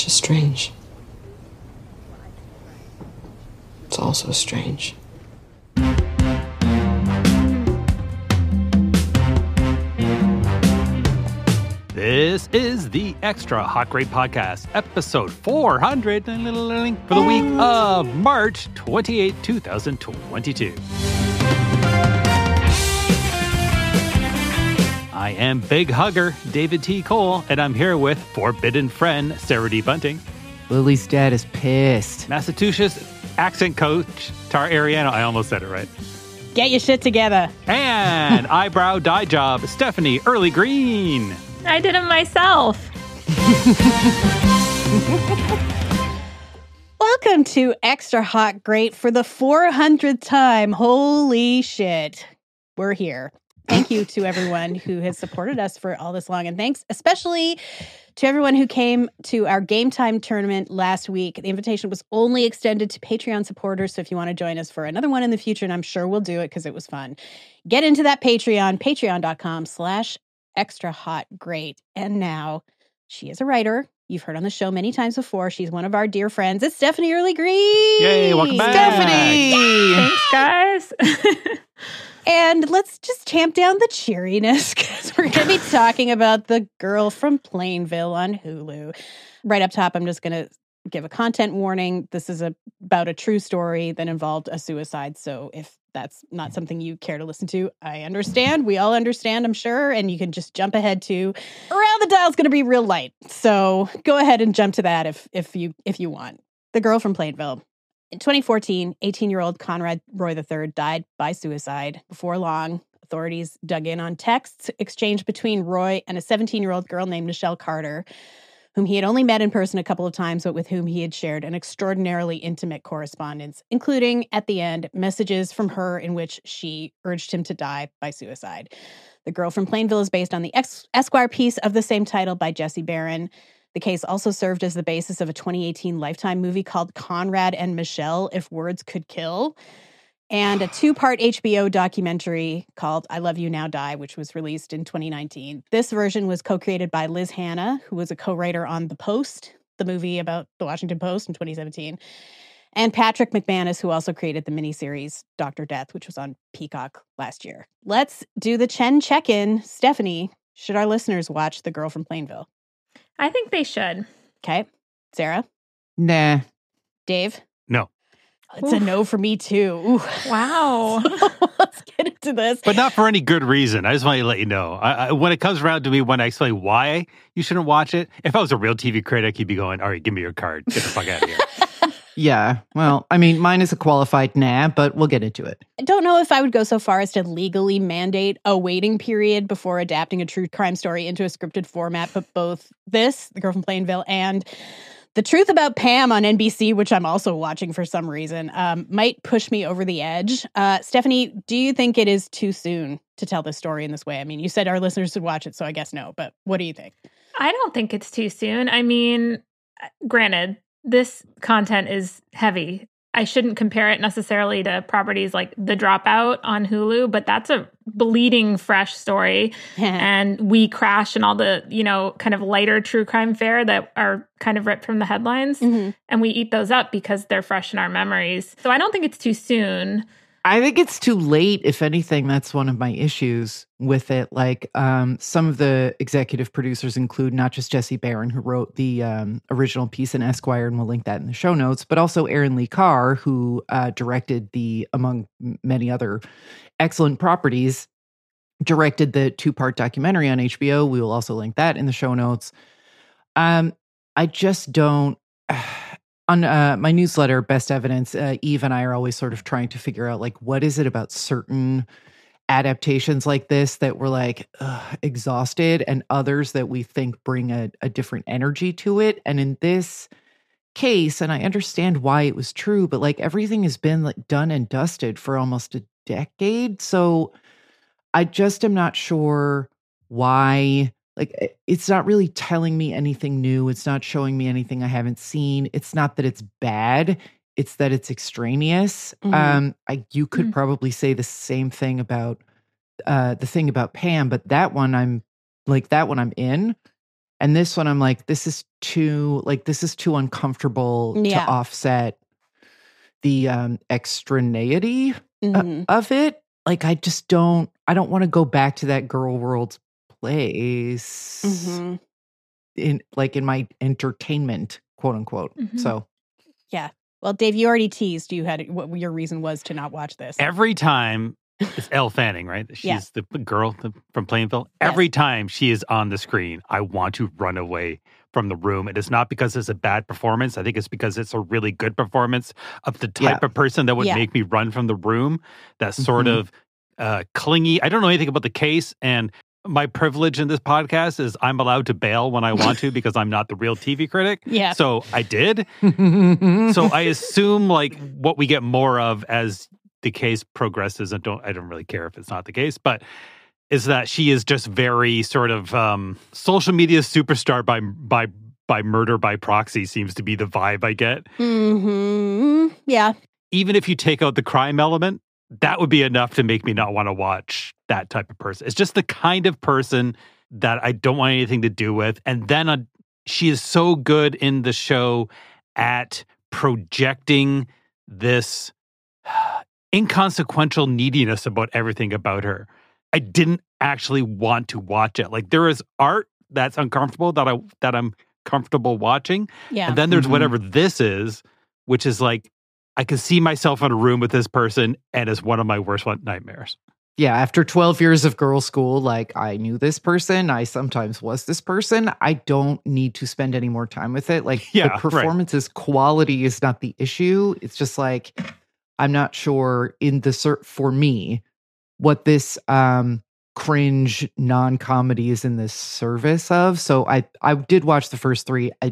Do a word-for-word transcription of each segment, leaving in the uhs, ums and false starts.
just strange. It's also strange. This is the Extra Hot Great Podcast, episode four hundred for the week of March twenty-eighth, twenty twenty-two. I am Big Hugger, David T. Cole, and I'm here with forbidden friend, Sarah D. Bunting. Lily's dad is pissed. Massachusetts accent coach, Tar Ariano. I almost said it right. Get your shit together. And eyebrow dye job, Stephanie Early Green. I did it myself. Welcome to Extra Hot Great for the four hundredth time. Holy shit. We're here. Thank you to everyone who has supported us for all this long. And thanks especially to everyone who came to our Game Time tournament last week. The invitation was only extended to Patreon supporters. So if you want to join us for another one in the future, and I'm sure we'll do it because it was fun, get into that Patreon, patreon.com slash extra hot great. And now she is a writer. You've heard on the show many times before. She's one of our dear friends. It's Stephanie Early Green. Yay, welcome back. Stephanie! Yay. Thanks, guys. And let's just tamp down the cheeriness because we're going to be talking about The Girl from Plainville on Hulu. Right up top, I'm just going to give a content warning. This is a, about a true story that involved a suicide. So if that's not something you care to listen to, I understand. We all understand, I'm sure. And you can just jump ahead to Around the Dial's going to be real light. So go ahead and jump to that if if you if you want. The Girl from Plainville. In twenty fourteen, eighteen-year-old Conrad Roy the third died by suicide. Before long, authorities dug in on texts exchanged between Roy and a seventeen-year-old girl named Nichelle Carter, whom he had only met in person a couple of times, but with whom he had shared an extraordinarily intimate correspondence, including, at the end, messages from her in which she urged him to die by suicide. The Girl from Plainville is based on the Esquire piece of the same title by Jesse Barron. The case also served as the basis of a twenty eighteen Lifetime movie called Conrad and Michelle, If Words Could Kill, and a two-part H B O documentary called I Love You Now Die, which was released in twenty nineteen. This version was co-created by Liz Hanna, who was a co-writer on The Post, the movie about the Washington Post in twenty seventeen, and Patrick McManus, who also created the miniseries Doctor Death, which was on Peacock last year. Let's do the Chen check-in. Stephanie, should our listeners watch The Girl from Plainville? I think they should. Okay. Sarah? Nah. Dave? No. It's Oof. a no for me, too. Ooh. Wow. So, let's get into this. But not for any good reason. I just want to let you know. I, I, when it comes around to me, when I explain why you shouldn't watch it, if I was a real T V critic, you'd be going, all right, give me your card. Get the fuck out of here. Yeah. Well, I mean, mine is a qualified nah, but we'll get into it. I don't know if I would go so far as to legally mandate a waiting period before adapting a true crime story into a scripted format, but both this, The Girl from Plainville, and The Truth About Pam on N B C, which I'm also watching for some reason, um, might push me over the edge. Uh, Stephanie, do you think it is too soon to tell this story in this way? I mean, you said our listeners should watch it, so I guess no, but what do you think? I don't think it's too soon. I mean, granted, this content is heavy. I shouldn't compare it necessarily to properties like The Dropout on Hulu, but that's a bleeding fresh story. And We Crash and all the, you know, kind of lighter true crime fare that are kind of ripped from the headlines. Mm-hmm. And we eat those up because they're fresh in our memories. So I don't think it's too soon. I think it's too late. If anything, that's one of my issues with it. Like, um, some of the executive producers include not just Jesse Barron, who wrote the um, original piece in Esquire, and we'll link that in the show notes, but also Aaron Lee Carr, who uh, directed the, among many other excellent properties, directed the two-part documentary on H B O. We will also link that in the show notes. Um, I just don't... On uh, my newsletter, Best Evidence, uh, Eve and I are always sort of trying to figure out, like, what is it about certain adaptations like this that we're like ugh, exhausted, and others that we think bring a, a different energy to it. And in this case, and I understand why it was true, but like everything has been like done and dusted for almost a decade. So I just am not sure why. Like, it's not really telling me anything new. It's not showing me anything I haven't seen. It's not that it's bad. It's that it's extraneous. Mm-hmm. Um, I you could mm-hmm. probably say the same thing about uh, the thing about Pam, but that one I'm like that one I'm in. And this one, I'm like, this is too, like, this is too uncomfortable Yeah. to offset the um, extraneity Mhm. uh, of it. Like, I just don't, I don't want to go back to that girl world place Mhm. in, like, in my entertainment, quote unquote. Mhm. So, Well, Dave, you already teased you had what your reason was to not watch this. Every time it's Elle Fanning, right? She's Yeah. the girl from Plainville. Yes. Every time she is on the screen, I want to run away from the room. It is not because it's a bad performance. I think it's because it's a really good performance of the type Yeah. of person that would Yeah. make me run from the room. That sort Mhm. of uh, clingy. I don't know anything about the case, and my privilege in this podcast is I'm allowed to bail when I want to because I'm not the real T V critic. Yeah. So I did. So I assume like what we get more of as the case progresses, and don't I don't really care if it's not the case, but is that she is just very sort of um, social media superstar by by by murder by proxy seems to be the vibe I get. Hmm. Yeah. Even if you take out the crime element, that would be enough to make me not want to watch that type of person. It's just the kind of person that I don't want anything to do with. And then uh, she is so good in the show at projecting this inconsequential neediness about everything about her. I didn't actually want to watch it. Like there is art that's uncomfortable that I that I'm comfortable watching. Yeah. And then there's Mhm. whatever this is, which is like I can see myself in a room with this person and it's one of my worst one- nightmares. yeah, after twelve years of girl school, like I knew this person. I sometimes was this person. I don't need to spend any more time with it. Like Yeah, the right. performance's quality is not the issue. It's just like, I'm not sure in the cert for me what this um cringe non-comedy is in this service of. So I I did watch the first three. I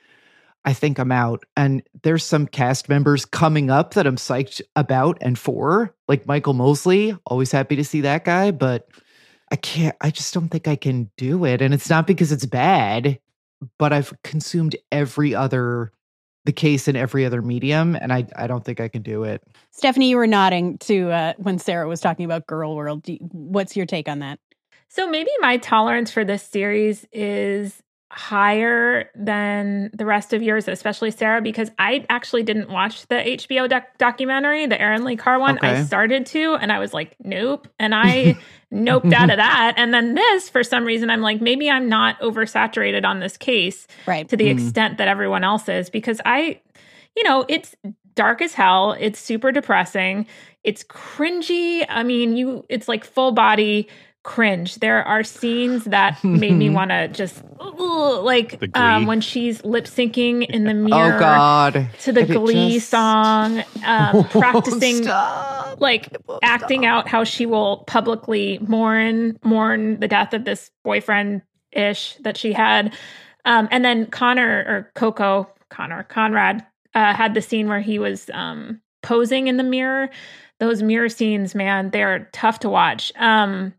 I think I'm out. And there's some cast members coming up that I'm psyched about and for, like Michael Mosley. Always happy to see that guy, but I can't, I just don't think I can do it. And it's not because it's bad, but I've consumed every other, the case in every other medium, and I, I don't think I can do it. Stephanie, you were nodding to uh, when Sarah was talking about Girl World. Do you, what's your take on that? So maybe my tolerance for this series is higher than the rest of yours, especially Sarah, because I actually didn't watch the H B O doc- documentary, the Erin Lee Carr one. Okay. I started to, and I was like, nope. And I noped out of that. And then this, for some reason, I'm like, maybe I'm not oversaturated on this case Right. to the Mm. extent that everyone else is, because I, you know, it's dark as hell. It's super depressing. It's cringy. I mean, you, it's like full body cringe. There are scenes that made me want to just ugh, like The Glee. um, when she's lip syncing in the mirror Oh God. to the Could it Glee just- song, um, practicing Stop. like acting out how she will publicly mourn mourn the death of this boyfriend ish that she had. Um, and then Connor or Coco, Connor, Conrad uh, had the scene where he was um, posing in the mirror. Those mirror scenes, man, they're tough to watch. Um,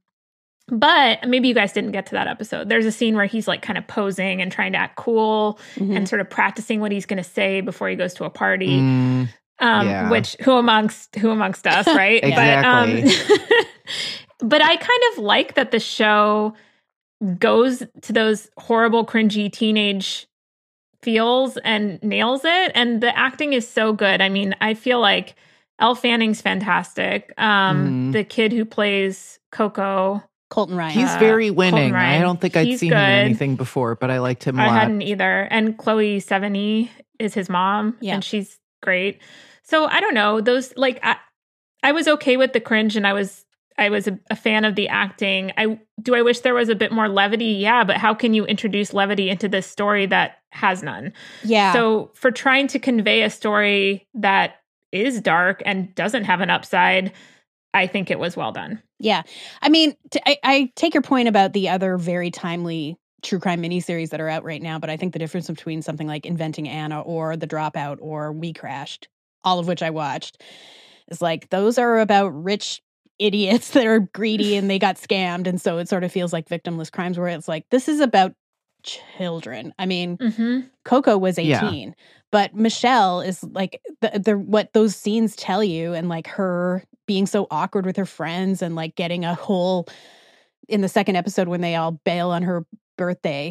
but maybe you guys didn't get to that episode. There's a scene where he's like kind of posing and trying to act cool Mhm. and sort of practicing what he's going to say before he goes to a party. Mm, Um, Yeah. which who amongst who amongst us, right? Exactly. But, um, but I kind of like that the show goes to those horrible, cringy teenage feels and nails it, and the acting is so good. I mean, I feel like Elle Fanning's fantastic. Um, Mhm. The kid who plays Coco, Colton Ryan. he's Uh, very Colton winning. I Ryan. don't think I'd He's seen him in good. anything before, but I liked him a I lot. hadn't either. And Chloe Sevigny is his mom, Yeah. and she's great. So I don't know those. Like I, I was okay with the cringe, and I was I was a, a fan of the acting. I do. I wish there was a bit more levity. Yeah, but how can you introduce levity into this story that has none? Yeah. So for trying to convey a story that is dark and doesn't have an upside, I think it was well done. Yeah. I mean, t- I, I take your point about the other very timely true crime miniseries that are out right now, but I think the difference between something like Inventing Anna or The Dropout or We Crashed, all of which I watched, is like those are about rich idiots that are greedy and they got scammed. And so it sort of feels like victimless crimes where it's like, this is about children. I mean, Mm-hmm. Coco was Yeah. eighteen, but Michelle is like the, the what those scenes tell you, and like her being so awkward with her friends and like getting a whole in the second episode when they all bail on her birthday,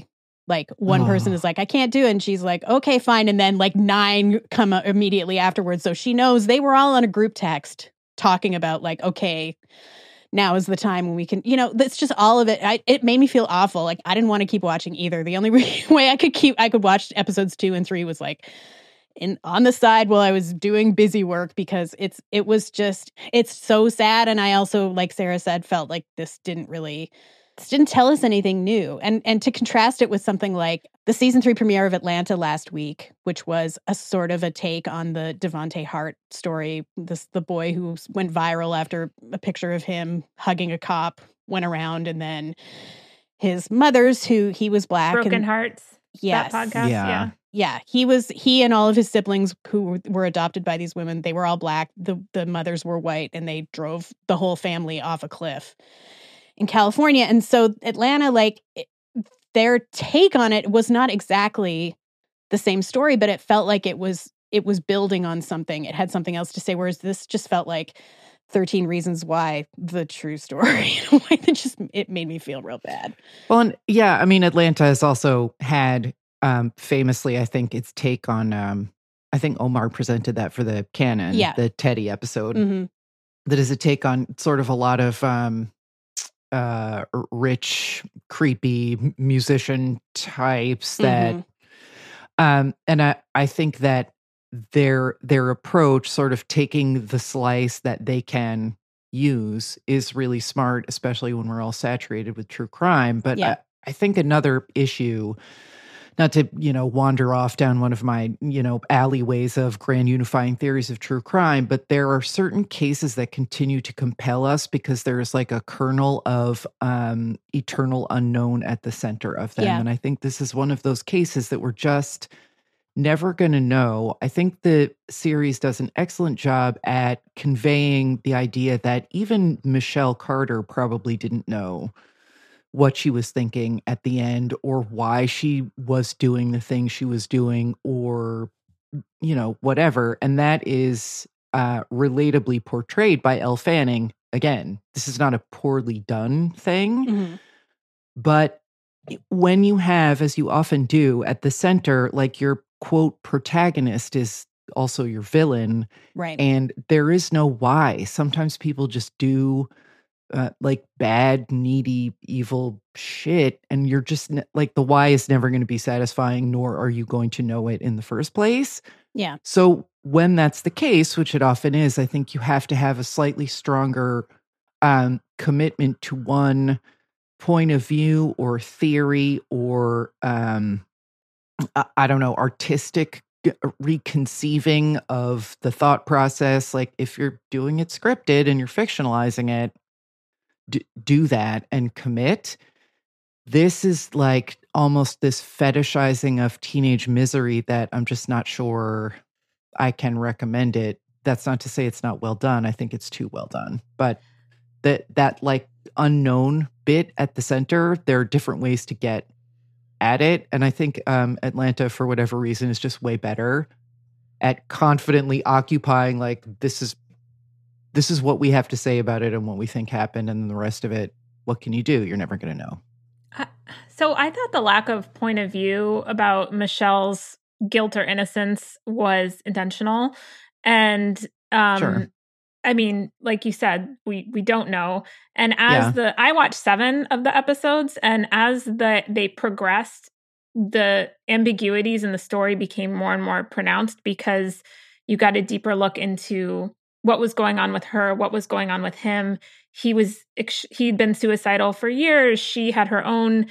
Like one Oh. person is like, I can't do it. And she's like, okay, fine. And then like nine come out immediately afterwards. So she knows they were all on a group text talking about like, okay, now is the time when we can, you know, that's just all of it. I, it made me feel awful. Like I didn't want to keep watching either. The only way I could keep, I could watch episodes two and three was like in on the side while I was doing busy work, because it's, it was just, it's so sad. And I also, like Sarah said, felt like this didn't really, this didn't tell us anything new. And, and to contrast it with something like the season three premiere of Atlanta last week, which was a sort of a take on the Devontae Hart story. This, the boy who went viral after a picture of him hugging a cop went around, and then his mother's, who he was black. Broken and, Hearts. Yes. That podcast. Yeah. Yeah. Yeah, he was, he and all of his siblings who were, were adopted by these women, they were all black. The the mothers were white, and they drove the whole family off a cliff in California. And so Atlanta, like it, their take on it was not exactly the same story, but it felt like it was, it was building on something. It had something else to say, whereas this just felt like thirteen Reasons Why, the true story. In a way that just, it made me feel real bad. Well, and yeah, I mean, Atlanta has also had um, famously, I think, its take on, um, I think Omar presented that for the canon, Yeah. the Teddy episode, Mm-hmm. that is a take on sort of a lot of um, uh, r- rich, creepy m- musician types that, Mhm. um, and I, I think that their their approach, sort of taking the slice that they can use, is really smart, especially when we're all saturated with true crime. But Yeah. I, I think another issue, not to, you know, wander off down one of my, you know, alleyways of grand unifying theories of true crime, but there are certain cases that continue to compel us because there's like a kernel of um, eternal unknown at the center of them. Yeah. And I think this is one of those cases that we're just never going to know. I think the series does an excellent job at conveying the idea that even Michelle Carter probably didn't know what she was thinking at the end, or why she was doing the thing she was doing, or, you know, whatever. And that is uh, relatably portrayed by Elle Fanning. Again, this is not a poorly done thing, Mhm. but when you have, as you often do, at the center, like your quote protagonist is also your villain, Right. and there is no why. Sometimes people just do uh, like bad, needy, evil shit, and you're just ne- like, the why is never going to be satisfying, nor are you going to know it in the first place. Yeah. So when that's the case, which it often is, I think you have to have a slightly stronger um, commitment to one point of view or theory, or um, I, I don't know, artistic g- reconceiving of the thought process. Like if you're doing it scripted and you're fictionalizing it, d- do that and commit. This is like almost this fetishizing of teenage misery that I'm just not sure I can recommend it. That's not to say it's not well done. I think it's too well done. But that that like unknown bit at the center, there are different ways to get at it. And I think um, Atlanta, for whatever reason, is just way better at confidently occupying like, this is this is what we have to say about it and what we think happened, and then the rest of it, what can you do? You're never going to know. Uh, So I thought the lack of point of view about Michelle's guilt or innocence was intentional. And um, Sure. I mean, like you said, we we don't know. And as Yeah. the I watched seven of the episodes, and as the they progressed, the ambiguities in the story became more and more pronounced, because you got a deeper look into what was going on with her, what was going on with him. He was ex- he'd been suicidal for years. She had her own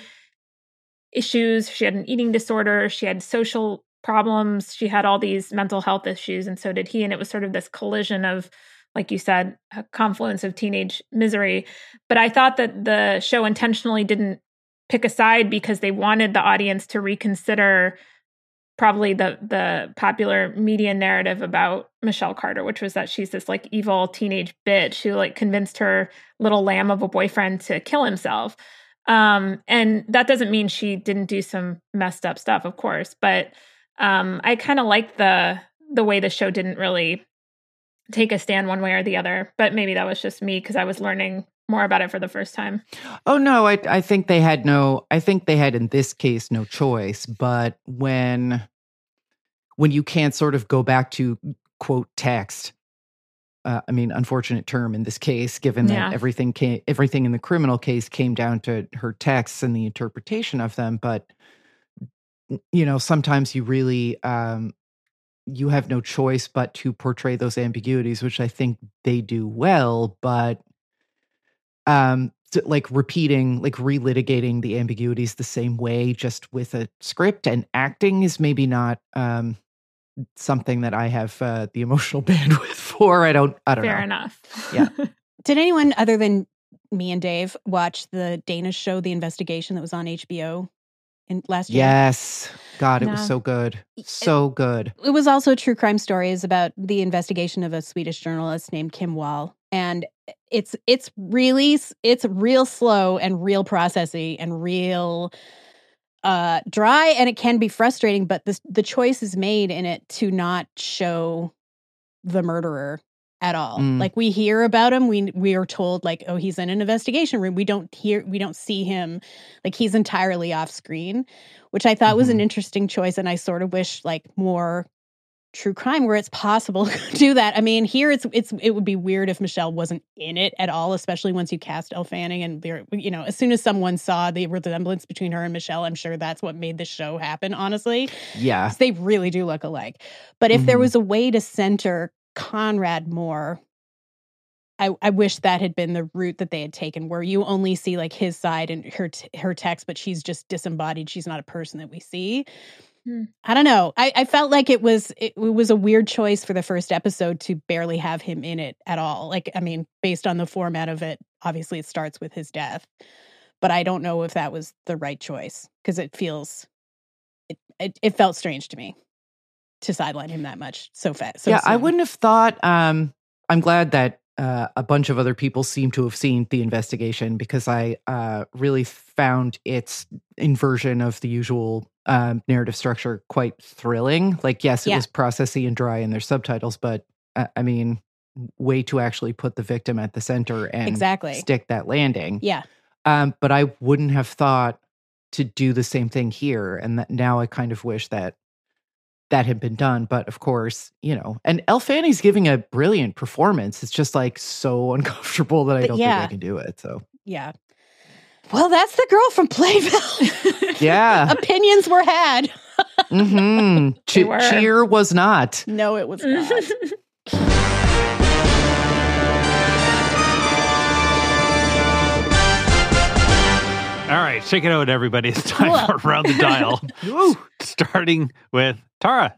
issues. She had an eating disorder. She had social problems. She had all these mental health issues, and so did he. And it was sort of this collision of, like you said, a confluence of teenage misery. But I thought that the show intentionally didn't pick a side because they wanted the audience to reconsider probably the the popular media narrative about Michelle Carter, which was that she's this like evil teenage bitch who like convinced her little lamb of a boyfriend to kill himself. Um, and that doesn't mean she didn't do some messed up stuff, of course. But um, I kind of like the the way the show didn't really take a stand one way or the other. But maybe that was just me because I was learning more about it for the first time. Oh no, I I think they had no I think they had in this case no choice, but when when you can't sort of go back to quote text, uh, I mean, unfortunate term in this case, given that Yeah. everything came, everything in the criminal case came down to her texts and the interpretation of them. But you know, sometimes you really um, you have no choice but to portray those ambiguities, which I think they do well. But um, so, like repeating, like relitigating the ambiguities the same way, just with a script and acting, is maybe not um, something that I have uh, the emotional bandwidth for. I don't. I don't Fair know. enough. Yeah. Did anyone other than me and Dave watch the Danish show, The Investigation, that was on H B O in last year? Yes. God, it No. was so good. So good. It was also a true crime story. It's about the investigation of a Swedish journalist named Kim Wall. And it's it's really it's real slow and real processy and real uh, dry, and it can be frustrating, but the the choice is made in it to not show the murderer at all. Mm. Like, we hear about him, we we are told like, oh, he's in an investigation room. We don't hear we don't see him, like he's entirely off screen, which I thought was an Mhm. interesting choice. And I sort of wish like more true crime where it's possible to do that. I mean, here it's it's it would be weird if Michelle wasn't in it at all, especially once you cast Elle Fanning, and there, you know, as soon as someone saw the resemblance between her and Michelle, I'm sure that's what made the show happen, honestly. Yeah. 'Cause they really do look alike. But if there Mhm. was a way to center Conrad more, I, I wish that had been the route that they had taken, where you only see like his side and her t- her text, but she's just disembodied. She's not a person that we see. Hmm. I don't know. I, I felt like it was it, it was a weird choice for the first episode to barely have him in it at all. Like, I mean, based on the format of it, obviously it starts with his death, but I don't know if that was the right choice, because it feels it, it it felt strange to me to sideline him that much so fast. So yeah, I soon. wouldn't have thought. Um, I'm glad that uh, a bunch of other people seem to have seen the investigation, because I uh, really found its inversion of the usual um, narrative structure quite thrilling. Like, yes, it Yeah. was processy and dry in their subtitles, but uh, I mean, way to actually put the victim at the center and Exactly. stick that landing. Yeah. Um, but I wouldn't have thought to do the same thing here, and that now I kind of wish that that had been done. But of course, you know, and Elle Fanning's giving a brilliant performance. It's just like so uncomfortable that I But don't yeah. think I can do it. So Yeah. Well, that's the girl from Playville. yeah. Opinions were had. mm-hmm. They Che- were. cheer was not. No, it was not. All right, check it out, everybody. It's time Cool. for Around the Dial. Woo! Starting with Tara.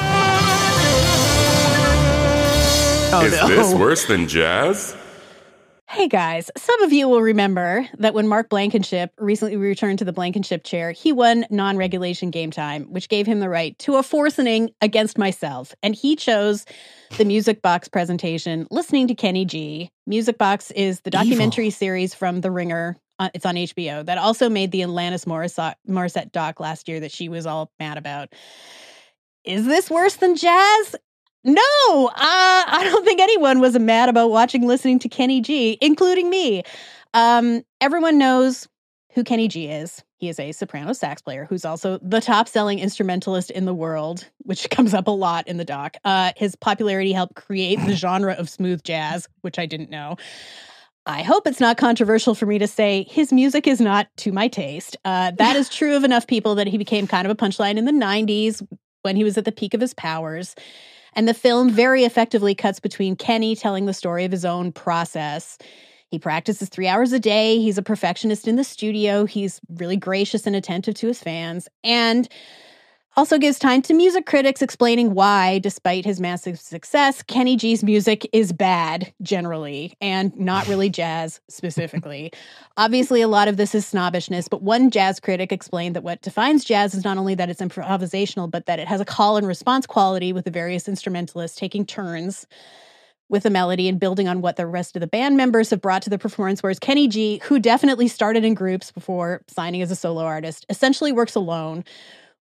Oh, Is no. this worse than jazz? Hey guys, some of you will remember that when Mark Blankenship recently returned to the Blankenship chair, he won non-regulation game time, which gave him the right to a fourth inning against myself. And he chose the Music Box presentation, Listening to Kenny G. Music Box is the documentary Evil. series from The Ringer. Uh, it's on H B O that also made the Alanis Morissette, Morissette doc last year that she was all mad about. Is this worse than jazz? No, uh, I don't think anyone was mad about watching Listening to Kenny G, including me. Um, everyone knows who Kenny G is. He is a soprano sax player who's also the top-selling instrumentalist in the world, which comes up a lot in the doc. Uh, his popularity helped create the genre of smooth jazz, which I didn't know. I hope it's not controversial for me to say his music is not to my taste. Uh, that is true of enough people that he became kind of a punchline in the nineties when he was at the peak of his powers. And the film very effectively cuts between Kenny telling the story of his own process. He practices three hours a day. He's a perfectionist in the studio. He's really gracious and attentive to his fans. And also gives time to music critics explaining why, despite his massive success, Kenny G's music is bad, generally, and not really jazz specifically. Obviously, a lot of this is snobbishness, but one jazz critic explained that what defines jazz is not only that it's improvisational, but that it has a call and response quality with the various instrumentalists taking turns with the melody and building on what the rest of the band members have brought to the performance, whereas Kenny G, who definitely started in groups before signing as a solo artist, essentially works alone,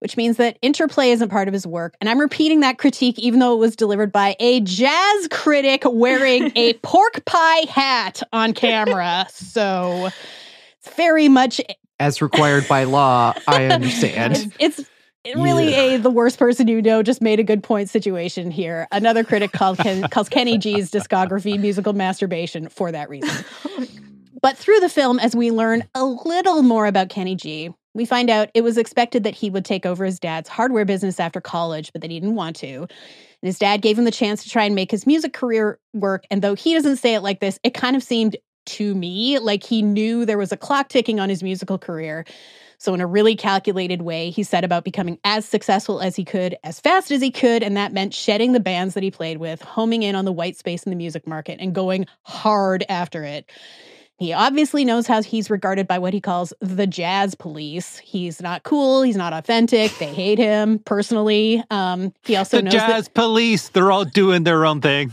which means that interplay isn't part of his work. And I'm repeating that critique even though it was delivered by a jazz critic wearing a pork pie hat on camera. So it's very much... As required by law, I understand. It's, it's really yeah. a the worst person you know just made a good point situation here. Another critic called Ken, calls Kenny G's discography musical masturbation for that reason. But through the film, as we learn a little more about Kenny G, we find out it was expected that he would take over his dad's hardware business after college, but that he didn't want to. And his dad gave him the chance to try and make his music career work. And though he doesn't say it like this, it kind of seemed to me like he knew there was a clock ticking on his musical career. So in a really calculated way, he set about becoming as successful as he could, as fast as he could, and that meant shedding the bands that he played with, homing in on the white space in the music market, and going hard after it. He obviously knows how he's regarded by what he calls the jazz police. He's not cool. He's not authentic. They hate him personally. Um, he also the knows jazz that- police. They're all doing their own thing.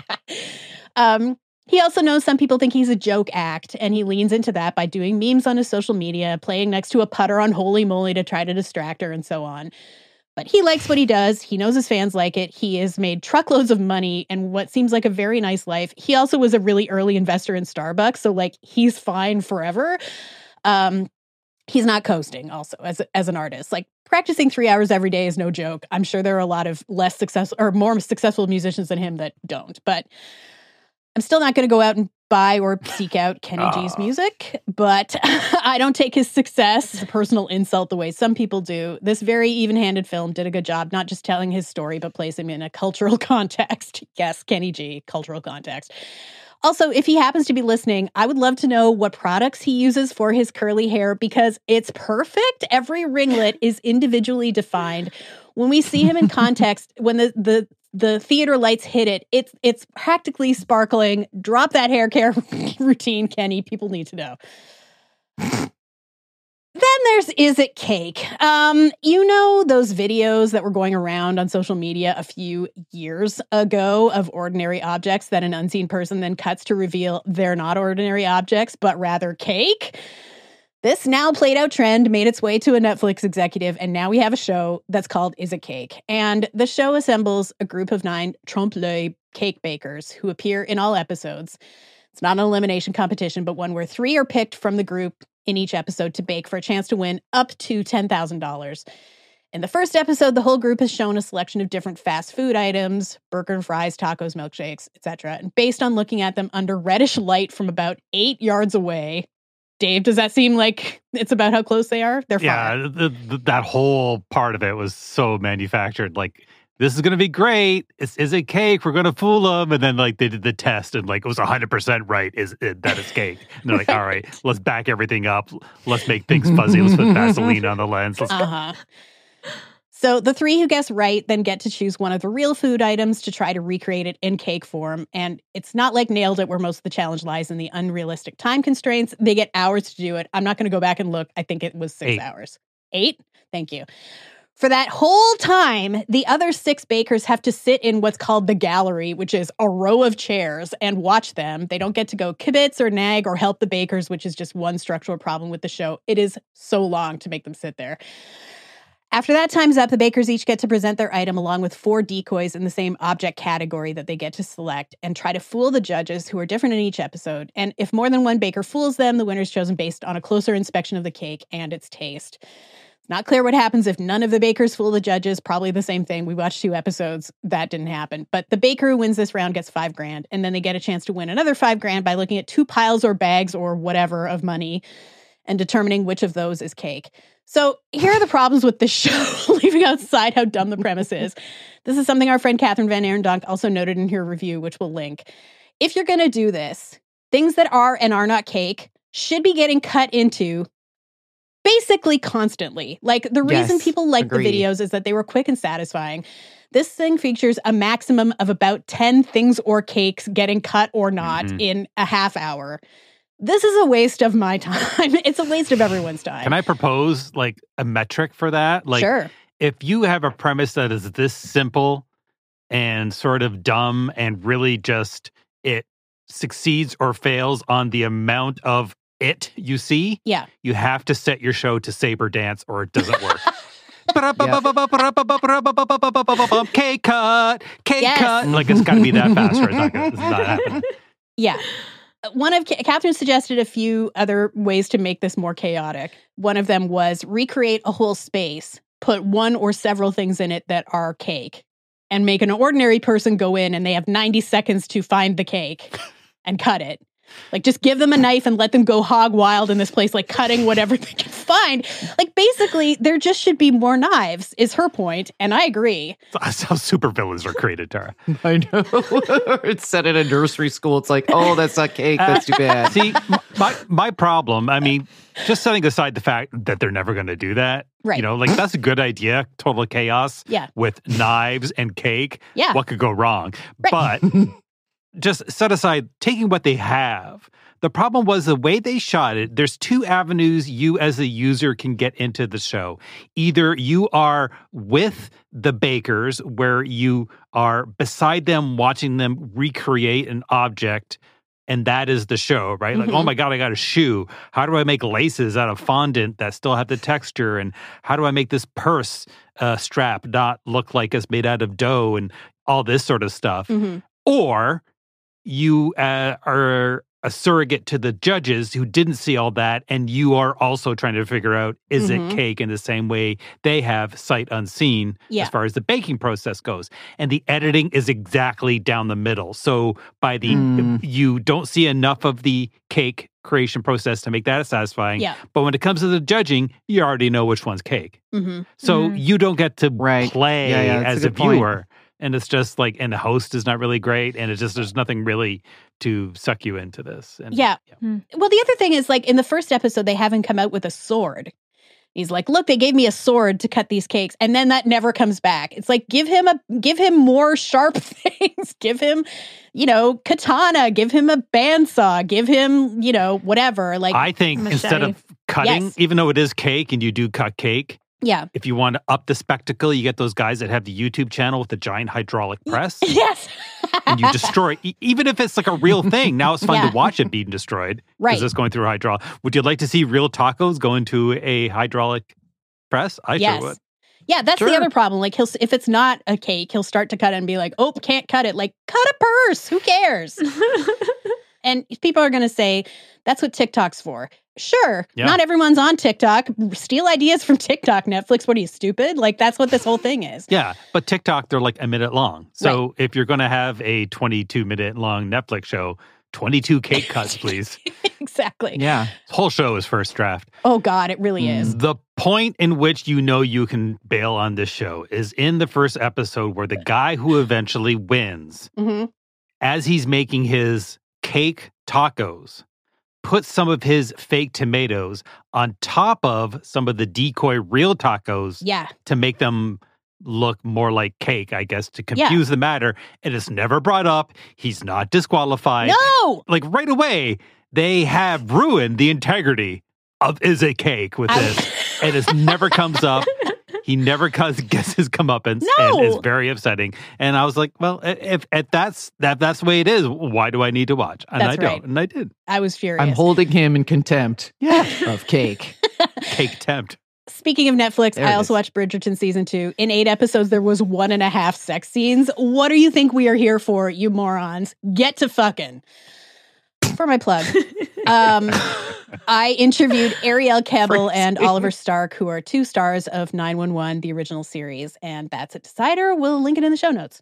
um, he also knows some people think he's a joke act, and he leans into that by doing memes on his social media, playing next to a putter on Holy Moly to try to distract her, and so on. But he likes what he does. He knows his fans like it. He has made truckloads of money and what seems like a very nice life. He also was a really early investor in Starbucks, so like he's fine forever. Um, he's not coasting also as as an artist. Like practicing three hours every day is no joke. I'm sure there are a lot of less successful or more successful musicians than him that don't. But I'm still not going to go out and buy or seek out Kenny G's music, but I don't take his success as a personal insult the way some people do. This very even-handed film did a good job, not just telling his story, but placing him in a cultural context. Yes, Kenny G, cultural context. Also, if he happens to be listening, I would love to know what products he uses for his curly hair because it's perfect. Every ringlet is individually defined. When we see him in context, when the the the theater lights hit it, it's it's practically sparkling. Drop that hair care routine, Kenny. People need to know. Then there's Is It Cake? Um, you know those videos that were going around on social media a few years ago of ordinary objects that an unseen person then cuts to reveal they're not ordinary objects, but rather cake? This now played out trend made its way to a Netflix executive, and now we have a show that's called Is It Cake? And the show assembles a group of nine trompe-l'oeil cake bakers who appear in all episodes. It's not an elimination competition, but one where three are picked from the group in each episode to bake for a chance to win up to ten thousand dollars. In the first episode, the whole group is shown a selection of different fast food items, burger and fries, tacos, milkshakes, et cetera. And based on looking at them under reddish light from about eight yards away, Dave, does that seem like it's about how close they are? They're far. Yeah, the, the, that whole part of it was so manufactured. Like, this is going to be great. It's, is it cake? We're going to fool them. And then, like, they did the test and, like, it was one hundred percent right is it, that it's cake. And they're like, all right, let's back everything up. Let's make things fuzzy. Let's put Vaseline on the lens. Let's uh-huh. So the three who guess right then get to choose one of the real food items to try to recreate it in cake form. And it's not like Nailed It, where most of the challenge lies in the unrealistic time constraints. They get hours to do it. I'm not going to go back and look. I think it was six Eight. hours. Eight? Thank you. For that whole time, the other six bakers have to sit in what's called the gallery, which is a row of chairs, and watch them. They don't get to go kibitz or nag or help the bakers, which is just one structural problem with the show. It is so long to make them sit there. After that time's up, the bakers each get to present their item along with four decoys in the same object category that they get to select and try to fool the judges, who are different in each episode. And if more than one baker fools them, the winner is chosen based on a closer inspection of the cake and its taste. It's not clear what happens if none of the bakers fool the judges. Probably the same thing. We watched two episodes. That didn't happen. But the baker who wins this round gets five grand, and then they get a chance to win another five grand by looking at two piles or bags or whatever of money and determining which of those is cake. So here are the problems with this show, leaving outside how dumb the premise is. This is something our friend Catherine Van Arendonk also noted in her review, which we'll link. If you're going to do this, things that are and are not cake should be getting cut into basically constantly. Like, the reason Yes, people like agreed. the videos is that they were quick and satisfying. This thing features a maximum of about ten things or cakes getting cut or not Mhm. in a half hour. This is a waste of my time. It's a waste of everyone's time. Can I propose like a metric for that? Like, sure. if you have a premise that is this simple and sort of dumb and really just it succeeds or fails on the amount of it you see, Yeah. you have to set your show to saber dance or it doesn't work. K-cut, Yes. K-cut. Like, it's got to be that fast or it's not going to happen. Yeah. One of Catherine suggested a few other ways to make this more chaotic. One of them was recreate a whole space, put one or several things in it that are cake, and make an ordinary person go in and they have ninety seconds to find the cake and cut it. Like, just give them a knife and let them go hog wild in this place, like cutting whatever they can find. Like, basically, there just should be more knives, is her point, and I agree. That's how supervillains are created, Tara. I know. It's set in a nursery school. It's like, oh, that's not cake. That's too bad. See, my my problem, I mean, just setting aside the fact that they're never going to do that. Right. You know, like, that's a good idea. Total chaos. Yeah. With knives and cake. Yeah. What could go wrong? Right. But just set aside taking what they have. The problem was the way they shot it. There's two avenues you as a user can get into the show. Either you are with the bakers where you are beside them watching them recreate an object, and that is the show, right? Like, Mm-hmm. oh my God, I got a shoe. How do I make laces out of fondant that still have the texture? And how do I make this purse uh, strap not look like it's made out of dough and all this sort of stuff? Mm-hmm. Or you uh, are a surrogate to the judges who didn't see all that, and you are also trying to figure out, is Mhm. it cake in the same way they have sight unseen Yeah. as far as the baking process goes. And the editing is exactly down the middle. So by the, Mm. you don't see enough of the cake creation process to make that satisfying. Yeah. But when it comes to the judging, you already know which one's cake. Mm-hmm. So Mhm. you don't get to Right. play Yeah, yeah, that's as a a, good point. viewer. And it's just like, and the host is not really great. And it's just, there's nothing really to suck you into this. And, Yeah. Well, the other thing is, like, in the first episode, they haven't come out with a sword. He's like, look, they gave me a sword to cut these cakes. And then that never comes back. It's like, give him a, give him more sharp things. Give him, you know, katana, give him a bandsaw, give him, you know, whatever. Like, I think Machete. instead of cutting, Yes. even though it is cake and you do cut cake, yeah. if you want to up the spectacle, you get those guys that have the YouTube channel with the giant hydraulic press. Yes. And you destroy, e- even if it's like a real thing. Now it's fun Yeah. to watch it being destroyed. Right. Because it's going through hydraulic. Would you like to see real tacos go into a hydraulic press? I Yes. sure would. Yeah, that's the Sure. other problem. Like, he'll if it's not a cake, he'll start to cut it and be like, "Oh, can't cut it." Like, cut a purse. Who cares? And people are going to say that's what TikTok's for. Sure, Yeah. not everyone's on TikTok. Steal ideas from TikTok, Netflix. What are you, stupid? Like, that's what this whole thing is. Yeah, but TikTok, they're like a minute long. So if you're going to have a twenty-two minute long Netflix show, twenty-two cake cuts, please. Exactly. Yeah. The whole show is first draft. Oh God, it really is. The point in which you know you can bail on this show is in the first episode where the guy who eventually wins, hmm as he's making his cake tacos, puts some of his fake tomatoes on top of some of the decoy real tacos Yeah. to make them look more like cake, I guess, to confuse the matter. And it's never brought up. He's not disqualified. No. Like right away, they have ruined the integrity of Is It Cake with I- this. And it never comes up. He never comes, gets his comeuppance, No. and it's very upsetting. And I was like, well, if, if that's that that's the way it is, why do I need to watch? And That's I don't. right. And I did. I was furious. I'm holding him in contempt Yeah. of cake. Cake tempt. Speaking of Netflix, There I it also is. watched Bridgerton season two. In eight episodes, there was one and a half sex scenes. What do you think we are here for, you morons? Get to fucking. For my plug. Um, I interviewed Ariel Kebbel and Oliver Stark, who are two stars of nine one one, the original series. And that's at Decider. We'll link it in the show notes.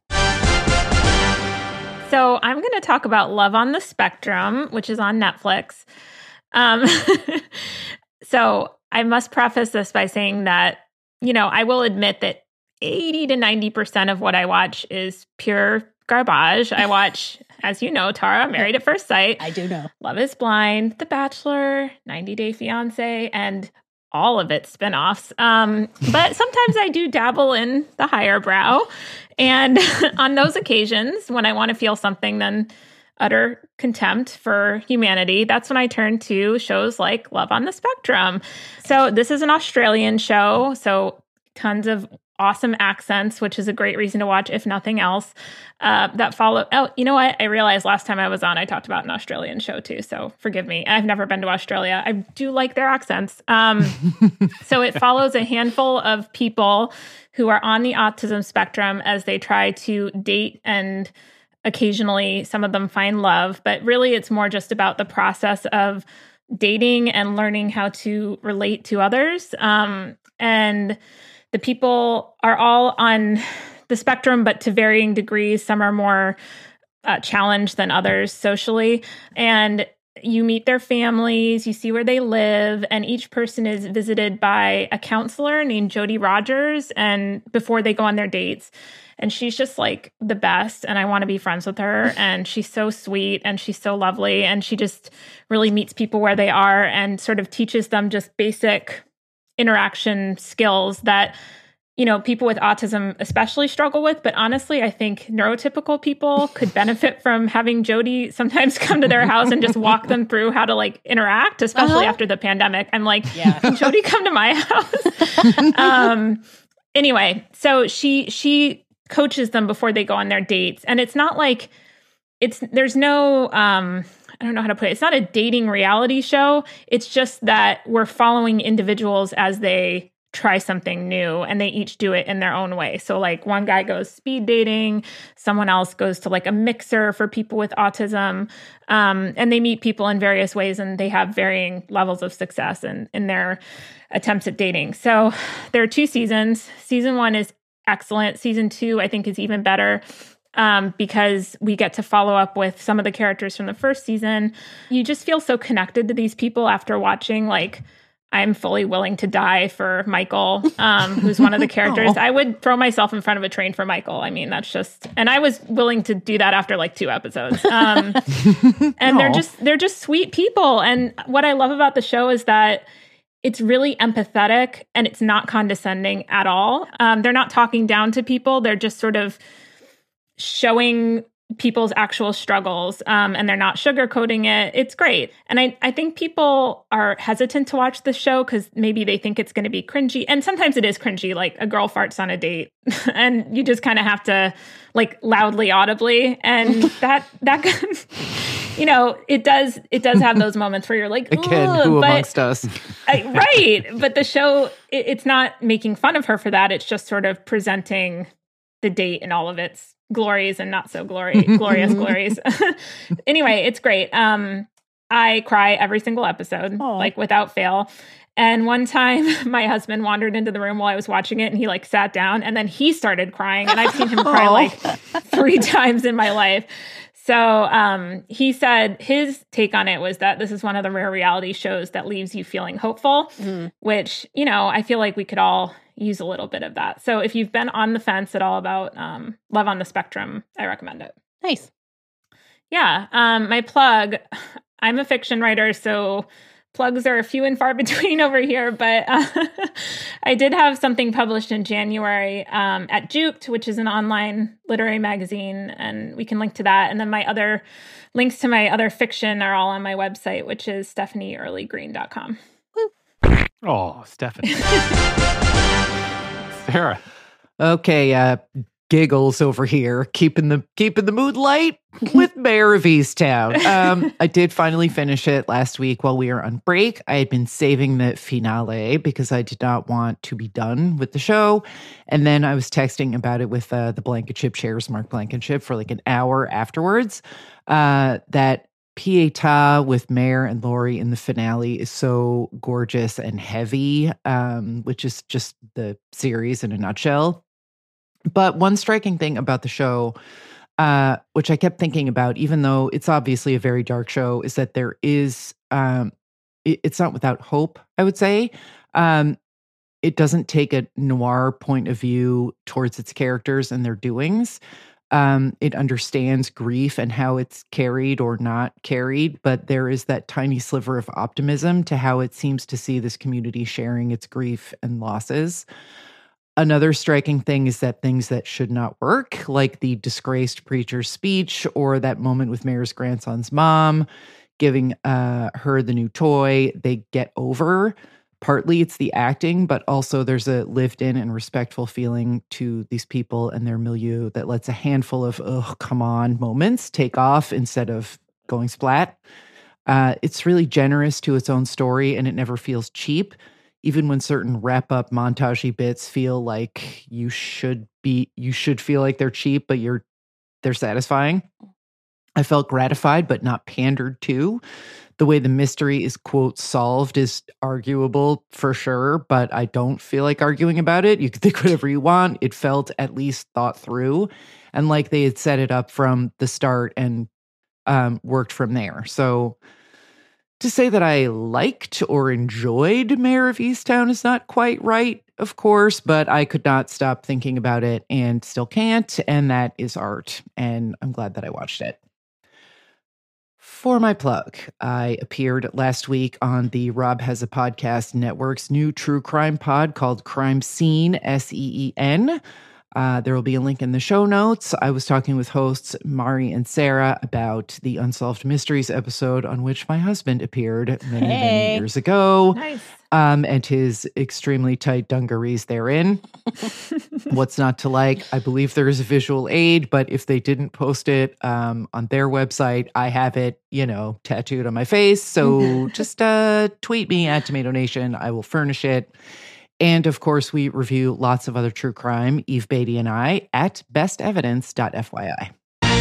So I'm going to talk about Love on the Spectrum, which is on Netflix. Um, so I must preface this by saying that, you know, I will admit that eighty to ninety percent of what I watch is pure garbage. I watch, as you know, Tara, Married at First Sight, I do know. Love is Blind, The Bachelor, ninety Day Fiancé, and all of its spinoffs. Um, but sometimes I do dabble in the higher brow. And on those occasions, when I want to feel something, then utter contempt for humanity, that's when I turn to shows like Love on the Spectrum. So this is an Australian show. So tons of awesome accents, which is a great reason to watch, if nothing else. Uh, that follow. Oh, you know what? I realized last time I was on, I talked about an Australian show too. So forgive me. I've never been to Australia. I do like their accents. Um, so it follows a handful of people who are on the autism spectrum as they try to date, and occasionally some of them find love. But really, it's more just about the process of dating and learning how to relate to others. Um, and the people are all on the spectrum, but to varying degrees. Some are more uh, challenged than others socially. And you meet their families, you see where they live, and each person is visited by a counselor named Jody Rogers, and before they go on their dates. And she's just like the best, and I want to be friends with her. And she's so sweet, and she's so lovely, and she just really meets people where they are and sort of teaches them just basic interaction skills that, you know, people with autism especially struggle with. But honestly, I think neurotypical people could benefit from having Jody sometimes come to their house and just walk them through how to like interact, especially uh-huh. after the pandemic. I'm like, yeah, can Jody come to my house? um, anyway, so she she coaches them before they go on their dates. And it's not like it's there's no um I don't know how to put it. It's not a dating reality show. It's just that we're following individuals as they try something new, and they each do it in their own way. So like one guy goes speed dating, someone else goes to like a mixer for people with autism, um, and they meet people in various ways, and they have varying levels of success in, in their attempts at dating. So there are two seasons. Season one is excellent. Season two, I think, is even better. Um, because we get to follow up with some of the characters from the first season. You just feel so connected to these people after watching, like, I'm fully willing to die for Michael, um, who's one of the characters. I would throw myself in front of a train for Michael. I mean, that's just, and I was willing to do that after like two episodes. Um, and they're just, they're just sweet people. And what I love about the show is that it's really empathetic and it's not condescending at all. Um, they're not talking down to people. They're just sort of showing people's actual struggles, um, and they're not sugarcoating it. It's great. And I, I think people are hesitant to watch the show because maybe they think it's going to be cringy. And sometimes it is cringy, like a girl farts on a date and you just kind of have to like loudly, audibly. And that, that, you know, it does, it does have those moments where you're like, again, who but, amongst us? I, right. But the show, it, it's not making fun of her for that. It's just sort of presenting the date and all of its glories and not so glory, glorious glories. Anyway, it's great. Um, I cry every single episode, Aww. like without fail. And one time my husband wandered into the room while I was watching it and he like sat down and then he started crying. And I've seen him cry like three times in my life. So um, he said his take on it was that this is one of the rare reality shows that leaves you feeling hopeful, mm. which, you know, I feel like we could all use a little bit of that. So if you've been on the fence at all about um, Love on the Spectrum, I recommend it. Nice. Yeah. Um, my plug, I'm a fiction writer, so plugs are few and far between over here, but uh, I did have something published in January um, at Juped, which is an online literary magazine, and we can link to that. And then my other links to my other fiction are all on my website, which is stephanie early green dot com. Oh, Stephanie. Sarah. Okay, uh, giggles over here, keeping the keeping the mood light with Mare of Easttown. Um, I did finally finish it last week while we were on break. I had been saving the finale because I did not want to be done with the show. And then I was texting about it with uh, the Blankenship shares, Mark Blankenship, for like an hour afterwards. Uh, that Pietà with Mare and Laurie in the finale is so gorgeous and heavy, um, which is just the series in a nutshell. But one striking thing about the show, uh, which I kept thinking about, even though it's obviously a very dark show, is that there is, um, it, it's not without hope, I would say. Um, it doesn't take a noir point of view towards its characters and their doings. Um, it understands grief and how it's carried or not carried, but there is that tiny sliver of optimism to how it seems to see this community sharing its grief and losses. Another striking thing is that things that should not work, like the disgraced preacher's speech or that moment with Mare's grandson's mom giving uh, her the new toy, they get over. partly it's the acting, but also there's a lived-in and respectful feeling to these people and their milieu that lets a handful of, oh, come on moments take off instead of going splat. Uh, it's really generous to its own story, and it never feels cheap, even when certain wrap-up montage-y bits feel like you should be, you should feel like they're cheap, but you're they're satisfying. I felt gratified, but not pandered to. The way the mystery is, quote, solved is arguable for sure, but I don't feel like arguing about it. You can think whatever you want. It felt at least thought through and like they had set it up from the start and um, worked from there. So to say that I liked or enjoyed Mayor of Easttown is not quite right, of course, but I could not stop thinking about it and still can't, and that is art, and I'm glad that I watched it. For my plug, I appeared last week on the Rob Has a Podcast Network's new true crime pod called Crime Scene, S E E N. Uh, there will be a link in the show notes. I was talking with hosts Mari and Sarah about the Unsolved Mysteries episode on which my husband appeared many, Hey. many years ago. Nice. Um, and his extremely tight dungarees therein. What's not to like? I believe there is a visual aid, but if they didn't post it um, on their website, I have it, you know, tattooed on my face. So just uh, tweet me at Tomato Nation. I will furnish it. And of course, we review lots of other true crime, Eve Beatty and I, at best evidence dot f y i.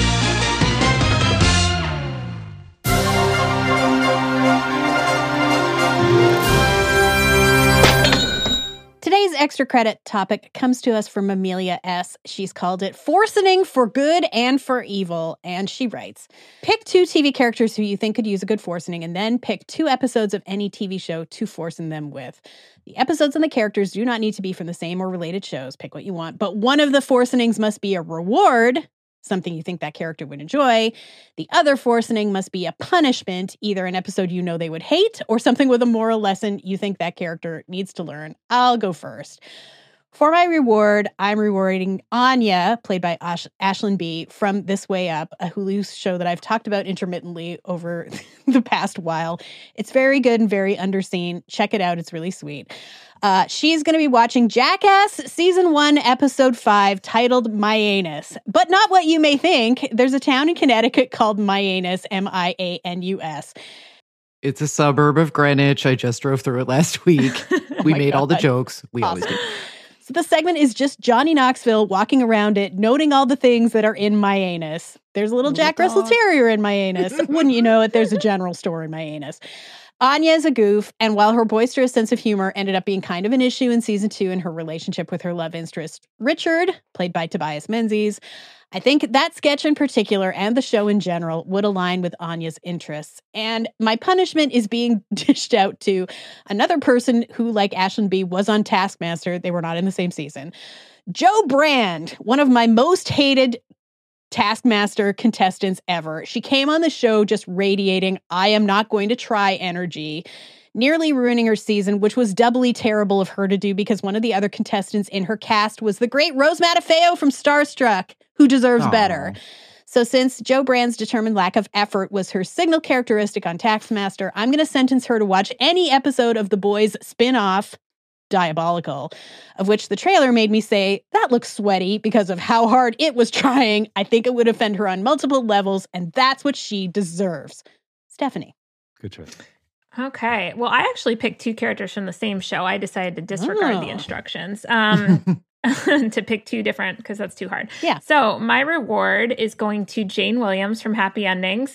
Today's extra credit topic comes to us from Amelia S. She's called it Forcening for Good and for Evil. And she writes, pick two T V characters who you think could use a good forcening, and then pick two episodes of any T V show to forcen them with. The episodes and the characters do not need to be from the same or related shows. Pick what you want. But one of the forcenings must be a reward, something you think that character would enjoy. The other forcening must be a punishment, either an episode you know they would hate or something with a moral lesson you think that character needs to learn. I'll go first. For my reward, I'm rewarding Anya, played by Ash- Ashlyn B. from This Way Up, a Hulu show that I've talked about intermittently over the past while. It's very good and very underseen. Check it out. It's really sweet. Uh, she's going to be watching Jackass Season one, Episode five, titled Mianus. But not what you may think. There's a town in Connecticut called Mianus, M I A N U S. It's a suburb of Greenwich. I just drove through it last week. We my made all the God. jokes. We Awesome. always do. So the segment is just Johnny Knoxville walking around it, noting all the things that are in my anus. There's a little Jack Little Russell dog. Terrier in my anus. Wouldn't you know it? There's a general store in my anus. Anya is a goof, and while her boisterous sense of humor ended up being kind of an issue in season two in her relationship with her love interest, Richard, played by Tobias Menzies, I think that sketch in particular and the show in general would align with Anya's interests. And my punishment is being dished out to another person who, like Ashlyn B., was on Taskmaster. They were not in the same season. Jo Brand, one of my most hated Taskmaster contestants ever. She came on the show just radiating, I am not going to try energy, nearly ruining her season, which was doubly terrible of her to do because one of the other contestants in her cast was the great Rose Matafeo from Starstruck, who deserves Aw. better. So since Jo Brand's determined lack of effort was her signal characteristic on Taskmaster, I'm going to sentence her to watch any episode of The Boys spin-off, Diabolical, of which the trailer made me say, that looks sweaty because of how hard it was trying. I think it would offend her on multiple levels, and that's what she deserves. Stephanie. Good choice. Okay. Well, I actually picked two characters from the same show. I decided to disregard Oh. the instructions um, to pick two different because that's too hard. Yeah. So my reward is going to Jane Williams from Happy Endings.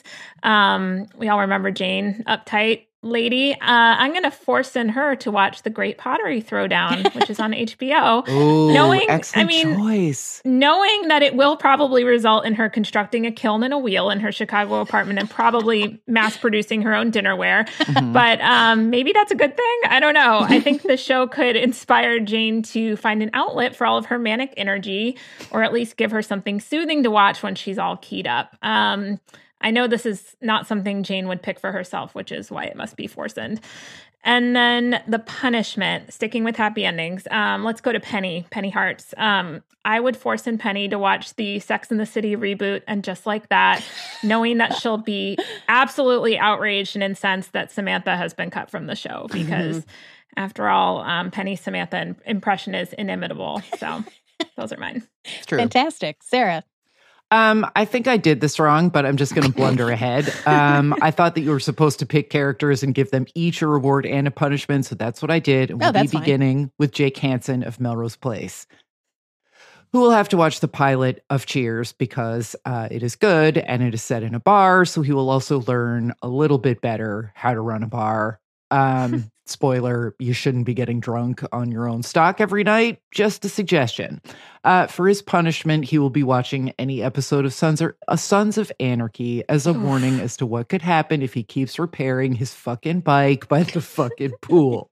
Um, we all remember Jane, uptight lady. Uh, I'm going to force in her to watch The Great Pottery Throwdown, which is on H B O. Oh, Knowing- excellent I mean, choice. Knowing that it will probably result in her constructing a kiln and a wheel in her Chicago apartment and probably mass producing her own dinnerware. Mhm. But um, maybe that's a good thing. I don't know. I think the show could inspire Jane to find an outlet for all of her manic energy, or at least give her something soothing to watch when she's all keyed up. Um, I know this is not something Jane would pick for herself, which is why it must be forcened. And then the punishment, sticking with Happy Endings. Um, let's go to Penny, Penny Hartz. Um, I would force in Penny to watch the Sex and the City reboot, and just like that, knowing that she'll be absolutely outraged and incensed that Samantha has been cut from the show, because After all, um, Penny Samantha impression is inimitable. So those are mine. It's true. Fantastic. Sarah. Um, I think I did this wrong, but I'm just going to blunder ahead. Um, I thought that you were supposed to pick characters and give them each a reward and a punishment, so that's what I did. And Oh, we'll be that's fine. beginning with Jake Hansen of Melrose Place, who will have to watch the pilot of Cheers because uh, it is good and it is set in a bar, so he will also learn a little bit better how to run a bar. Um, spoiler, you shouldn't be getting drunk on your own stock every night. Just a suggestion. Uh, for his punishment, he will be watching any episode of Sons, or, uh, Sons of Anarchy as a warning as to what could happen if he keeps repairing his fucking bike by the fucking pool.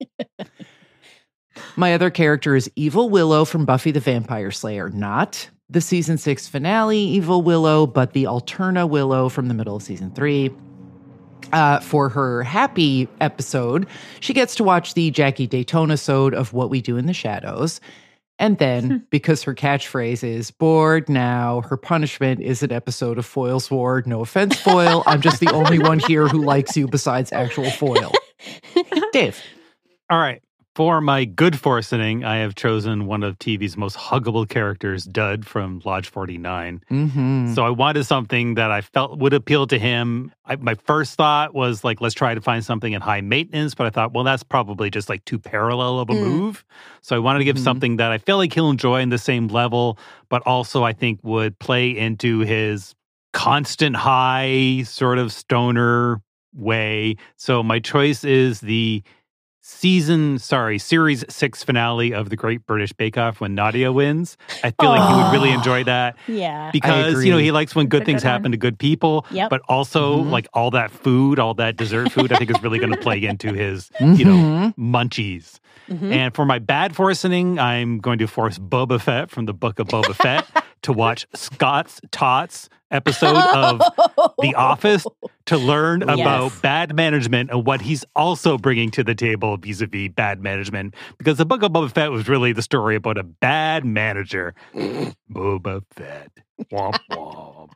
My other character is Evil Willow from Buffy the Vampire Slayer, not the season six finale Evil Willow, but the Alterna Willow from the middle of season three. Uh, for her happy episode, she gets to watch the Jackie Daytona-sode of What We Do in the Shadows. And then, because her catchphrase is bored now, her punishment is an episode of Foyle's Ward. No offense, Foyle. I'm just the only one here who likes you besides actual Foyle. Dave. All right. For my good forcing, I have chosen one of T V's most huggable characters, Dud from Lodge forty-nine. Mm-hmm. So I wanted something that I felt would appeal to him. I, my first thought was like, let's try to find something in high maintenance. But I thought, well, that's probably just like too parallel of a Mm. move. So I wanted to give Mhm. something that I feel like he'll enjoy in the same level, but also I think would play into his constant high sort of stoner way. So my choice is the season, sorry, series six finale of the Great British Bake Off when Nadia wins. I feel like he would really enjoy that Yeah. because, you know, agree. he likes when good That's a things good happen one. to good people, Yep. but also Mhm. like all that food, all that dessert food, I think is really going to play into his, you know, Mhm. munchies. Mhm. And for my bad forcing, I'm going to force Boba Fett from the Book of Boba Fett to watch Scott's Tots episode of The Office to learn Yes. about bad management and what he's also bringing to the table vis-a-vis bad management. Because the Book of Boba Fett was really the story about a bad manager. Boba Fett. Womp womp.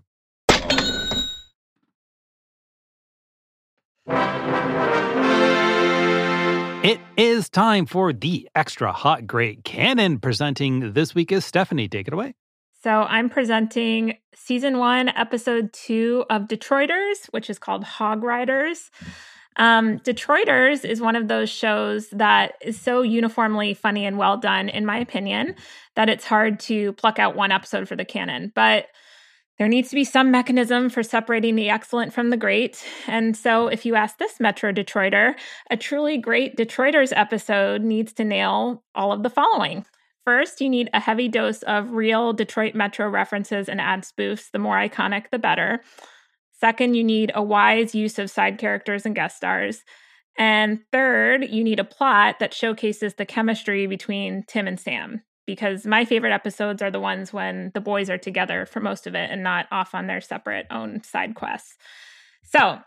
It is time for the Extra Hot Great Canon. Presenting this week is Stephanie. Take it away. So I'm presenting season one, episode two of Detroiters, which is called Hog Riders. Um, Detroiters is one of those shows that is so uniformly funny and well done, in my opinion, that it's hard to pluck out one episode for the canon. But there needs to be some mechanism for separating the excellent from the great. And so if you ask this Metro Detroiter, a truly great Detroiters episode needs to nail all of the following. First, you need a heavy dose of real Detroit Metro references and ad spoofs. The more iconic, the better. Second, you need a wise use of side characters and guest stars. And third, you need a plot that showcases the chemistry between Tim and Sam. Because my favorite episodes are the ones when the boys are together for most of it and not off on their separate own side quests. So uh,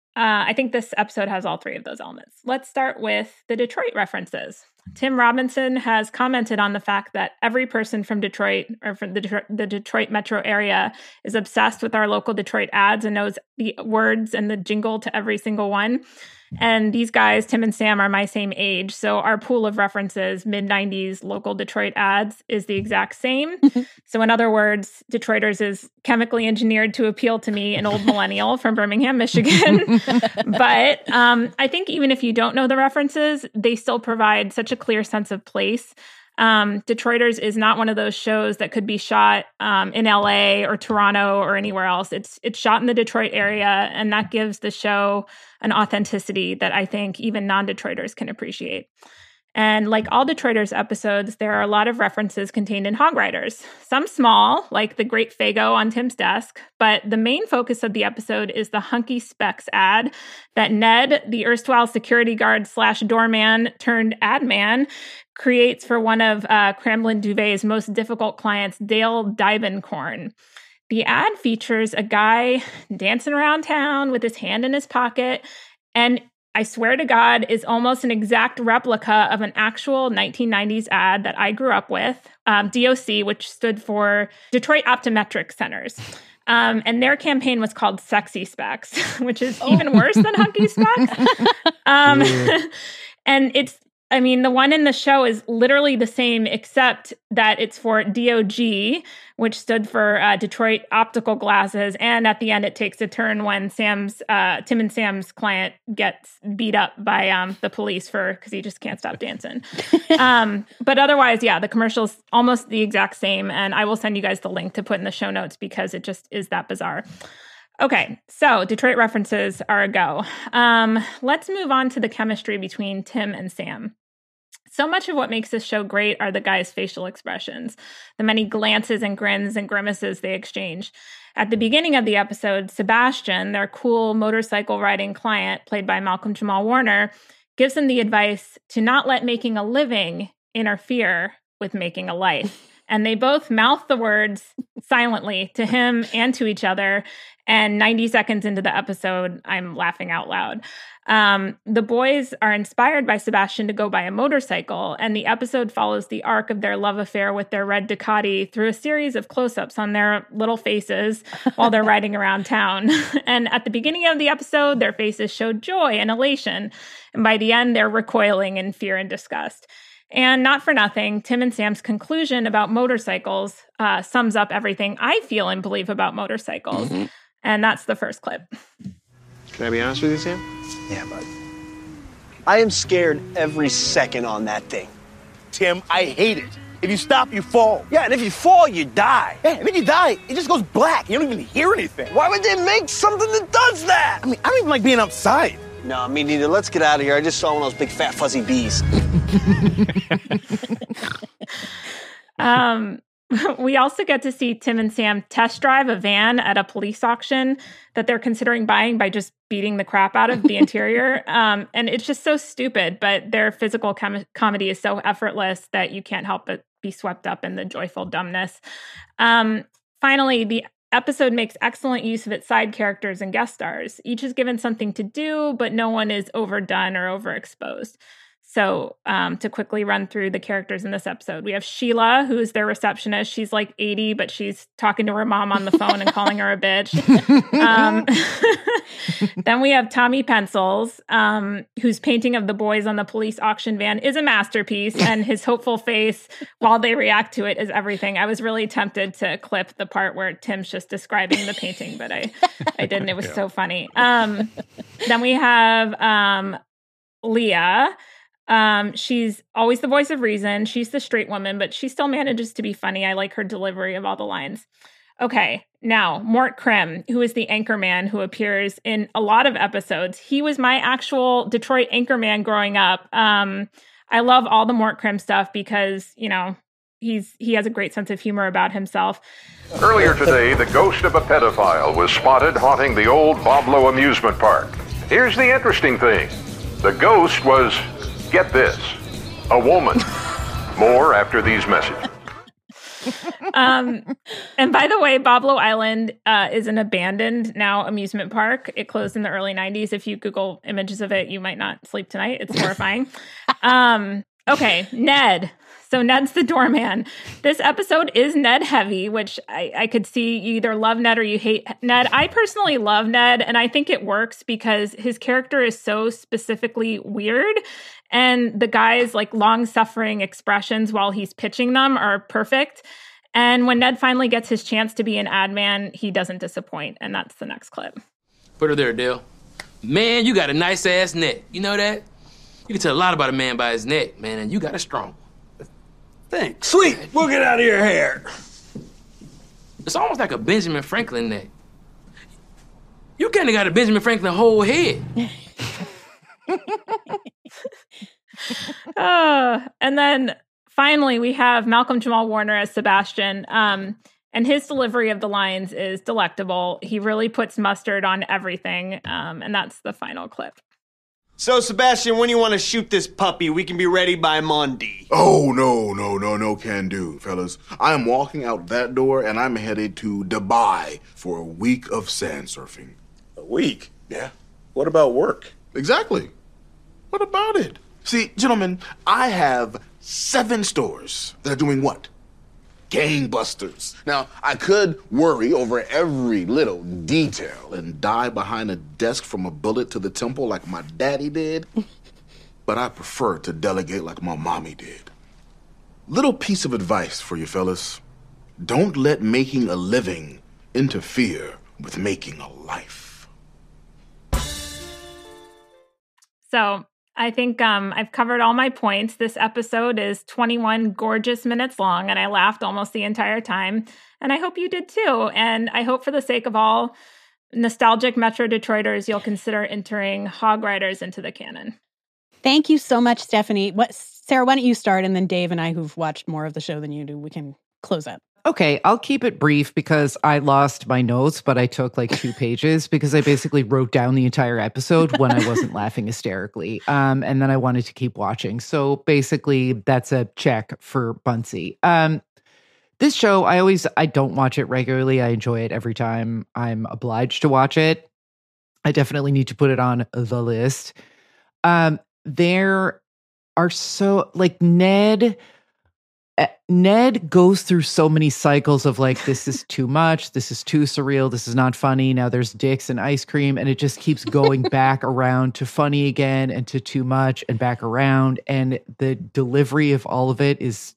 I think this episode has all three of those elements. Let's start with the Detroit references. Tim Robinson has commented on the fact that every person from Detroit or from the, Detro- the Detroit metro area is obsessed with our local Detroit ads and knows the words and the jingle to every single one. And these guys, Tim and Sam, are my same age. So our pool of references, mid nineties local Detroit ads, is the exact same. So in other words, Detroiters is chemically engineered to appeal to me, an old millennial from Birmingham, Michigan. But um, I think even if you don't know the references, they still provide such a clear sense of place. Um, Detroiters is not one of those shows that could be shot um, in L A or Toronto or anywhere else. It's it's shot in the Detroit area, and that gives the show an authenticity that I think even non-Detroiters can appreciate. And like all Detroiters episodes, there are a lot of references contained in Hog Riders. Some small, like the Great Fago on Tim's desk, but the main focus of the episode is the Hunky Specs ad that Ned, the erstwhile security guard slash doorman turned ad man, creates for one of uh, Cramlin Duvet's most difficult clients, Dale Diebenkorn. The ad features a guy dancing around town with his hand in his pocket, and I swear to God, is almost an exact replica of an actual nineteen nineties ad that I grew up with, um, D O C, which stood for Detroit Optometric Centers. Um, and their campaign was called Sexy Specs, which is even worse than Hunky Specs. Um, and it's I mean, the one in the show is literally the same, except that it's for D O G, which stood for uh, Detroit Optical Glasses. And at the end, it takes a turn when Sam's, uh, Tim and Sam's client gets beat up by um, the police for because he just can't stop dancing. um, but otherwise, yeah, the commercial's almost the exact same. And I will send you guys the link to put in the show notes because it just is that bizarre. Okay, so Detroit references are a go. Um, let's move on to the chemistry between Tim and Sam. So much of what makes this show great are the guys' facial expressions, the many glances and grins and grimaces they exchange. At the beginning of the episode, Sebastian, their cool motorcycle riding client, played by Malcolm Jamal Warner, gives them the advice to not let making a living interfere with making a life. And they both mouth the words silently to him and to each other. And ninety seconds into the episode, I'm laughing out loud. Um, the boys are inspired by Sebastian to go buy a motorcycle, and the episode follows the arc of their love affair with their red Ducati through a series of close-ups on their little faces while they're riding around town. And at the beginning of the episode, their faces showed joy and elation, and by the end, they're recoiling in fear and disgust. And not for nothing, Tim and Sam's conclusion about motorcycles uh, sums up everything I feel and believe about motorcycles. Mm-hmm. And that's the first clip. Can I be honest with you, Sam? Yeah, bud. I am scared every second on that thing. Tim, I hate it. If you stop, you fall. Yeah, and if you fall, you die. Yeah, and if you die, it just goes black. You don't even hear anything. Why would they make something that does that? I mean, I don't even like being outside. No, me neither. Let's get out of here. I just saw one of those big, fat, fuzzy bees. um... We also get to see Tim and Sam test drive a van at a police auction that they're considering buying by just beating the crap out of the interior. Um, and it's just so stupid, but their physical com- comedy is so effortless that you can't help but be swept up in the joyful dumbness. Um, finally, the episode makes excellent use of its side characters and guest stars. Each is given something to do, but no one is overdone or overexposed. So um, to quickly run through the characters in this episode, we have Sheila, who is their receptionist. She's like eighty, but she's talking to her mom on the phone and calling her a bitch. Um, then we have Tommy Pencils, um, whose painting of the boys on the police auction van is a masterpiece, and his hopeful face while they react to it is everything. I was really tempted to clip the part where Tim's just describing the painting, but I, I didn't. It was yeah. so funny. Um, then we have um, Leah. Um, she's always the voice of reason. She's the straight woman, but she still manages to be funny. I like her delivery of all the lines. Okay, now, Mort Krim, who is the anchorman who appears in a lot of episodes. He was my actual Detroit anchorman growing up. Um, I love all the Mort Krim stuff because, you know, he's he has a great sense of humor about himself. Earlier today, the ghost of a pedophile was spotted haunting the old Boblo amusement park. Here's the interesting thing. The ghost was... get this, a woman. More after these messages. um, and by the way, Boblo Island uh, is an abandoned now amusement park. It closed in the early nineties. If you Google images of it, you might not sleep tonight. It's horrifying. um, okay, Ned. So Ned's the doorman. This episode is Ned heavy, which I, I could see you either love Ned or you hate Ned. I personally love Ned, and I think it works because his character is so specifically weird, and the guy's like long-suffering expressions while he's pitching them are perfect. And when Ned finally gets his chance to be an ad man, he doesn't disappoint, and that's the next clip. Put her there, Dale. Man, you got a nice-ass neck. You know that? You can tell a lot about a man by his neck, man, and you got a strong. Thanks. Sweet. We'll get out of your hair. It's almost like a Benjamin Franklin neck. You kind of got a Benjamin Franklin whole head. uh, and then finally, we have Malcolm Jamal Warner as Sebastian. Um, and his delivery of the lines is delectable. He really puts mustard on everything. Um, and that's the final clip. So, Sebastian, when you want to shoot this puppy, we can be ready by Monday. Oh, no, no, no, no can do, fellas. I am walking out that door, and I'm headed to Dubai for a week of sand surfing. A week? Yeah. What about work? Exactly. What about it? See, gentlemen, I have seven stores that are doing what? Gangbusters. Now, I could worry over every little detail and die behind a desk from a bullet to the temple like my daddy did. but I prefer to delegate like my mommy did. Little piece of advice for you fellas. Don't let making a living interfere with making a life. So I think um, I've covered all my points. This episode is twenty-one gorgeous minutes long, and I laughed almost the entire time. And I hope you did too. And I hope for the sake of all nostalgic Metro Detroiters, you'll consider entering Hog Riders into the canon. Thank you so much, Stephanie. What, Sarah, why don't you start? And then Dave and I, who've watched more of the show than you do, we can close up. Okay, I'll keep it brief because I lost my notes, but I took like two pages because I basically wrote down the entire episode when I wasn't laughing hysterically. Um, and then I wanted to keep watching. So basically, that's a check for Bunsey. Um, this show, I always, I don't watch it regularly. I enjoy it every time I'm obliged to watch it. I definitely need to put it on the list. Um, there are so, like, Ned... Ned goes through so many cycles of like, this is too much, this is too surreal, this is not funny, now there's dicks and ice cream, and it just keeps going back around to funny again and to too much and back around, and the delivery of all of it is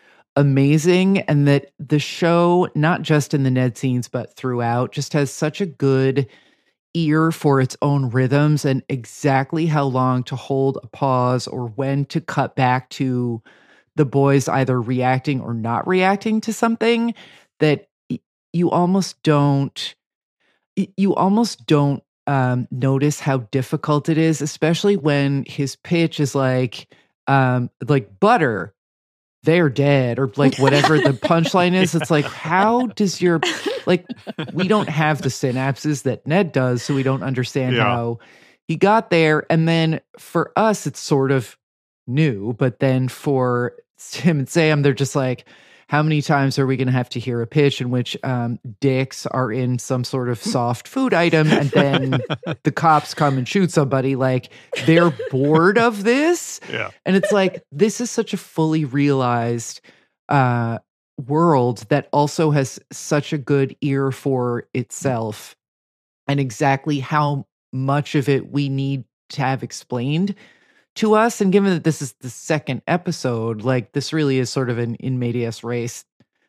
amazing, and that the show, not just in the Ned scenes, but throughout, just has such a good ear for its own rhythms and exactly how long to hold a pause or when to cut back to the boys either reacting or not reacting to something that you almost don't, you almost don't um, notice how difficult it is, especially when his pitch is like, um, like butter, they're dead, or like whatever the punchline is. It's like, how does your, like, we don't have the synapses that Ned does, so we don't understand yeah. how he got there. And then for us, it's sort of new, but then for Tim and Sam, they're just like, how many times are we going to have to hear a pitch in which um, dicks are in some sort of soft food item and then the cops come and shoot somebody? Like, they're bored of this. Yeah. And it's like, this is such a fully realized uh, world that also has such a good ear for itself and exactly how much of it we need to have explained to us. And given that this is the second episode, like, this really is sort of an in medias res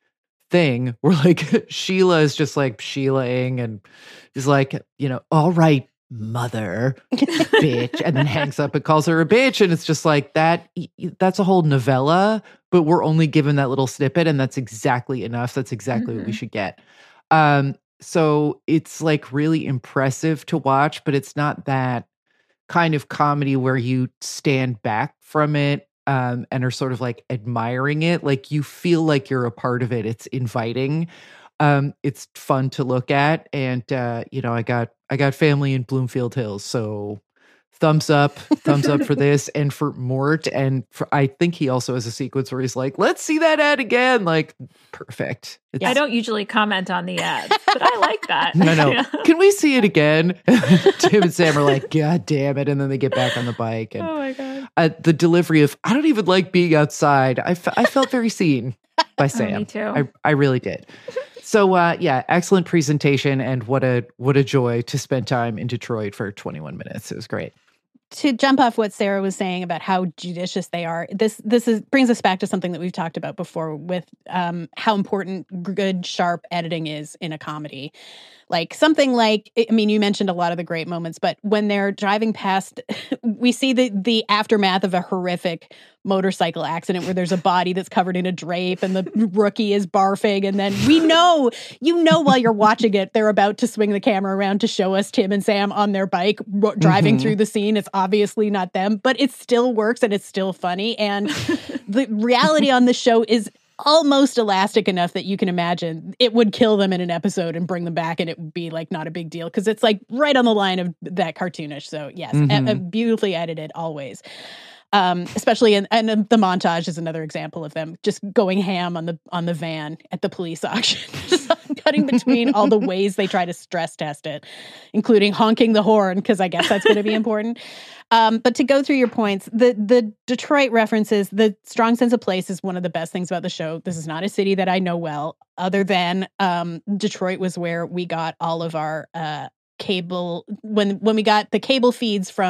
thing where like Sheila is just like Sheila-ing and is like, you know, all right, mother, bitch, and then hangs up and calls her a bitch. And it's just like that, that's a whole novella, but we're only given that little snippet, and that's exactly enough. That's exactly mm-hmm. what we should get. Um, so it's like really impressive to watch, but it's not that kind of comedy where you stand back from it um, and are sort of like admiring it. Like, you feel like you're a part of it. It's inviting. Um, it's fun to look at. And, uh, you know, I got, I got family in Bloomfield Hills. So thumbs up, thumbs up for this and for Mort. And for, I think he also has a sequence where he's like, let's see that ad again. Like, perfect. It's, I don't usually comment on the ads, but I like that. No, no. Yeah. Can we see it again? Tim and Sam are like, God damn it. And then they get back on the bike. And, oh my God. Uh, the delivery of, I don't even like being outside. I, f- I felt very seen by Sam. Oh, me too. I, I really did. So uh, yeah, excellent presentation, and what a what a joy to spend time in Detroit for twenty-one minutes. It was great. To jump off what Sarah was saying about how judicious they are, this this is brings us back to something that we've talked about before with um, how important good, sharp editing is in a comedy. Like something like, I mean, you mentioned a lot of the great moments, but when they're driving past, we see the the aftermath of a horrific motorcycle accident where there's a body that's covered in a drape and the rookie is barfing. And then we know, you know, while you're watching it, they're about to swing the camera around to show us Tim and Sam on their bike ro- driving mm-hmm. through the scene. It's obviously not them, but it still works and it's still funny. And the reality on the show is almost elastic enough that you can imagine it would kill them in an episode and bring them back, and it would be like not a big deal because it's like right on the line of that cartoonish. So yes, mm-hmm. a, a beautifully edited always. Um, especially in and the montage is another example of them just going ham on the on the van at the police auction, just cutting between all the ways they try to stress test it, including honking the horn because I guess that's going to be important. Um, but to go through your points, the the Detroit references, the strong sense of place is one of the best things about the show. This is not a city that I know well, other than um, Detroit was where we got all of our uh, cable when when we got the cable feeds from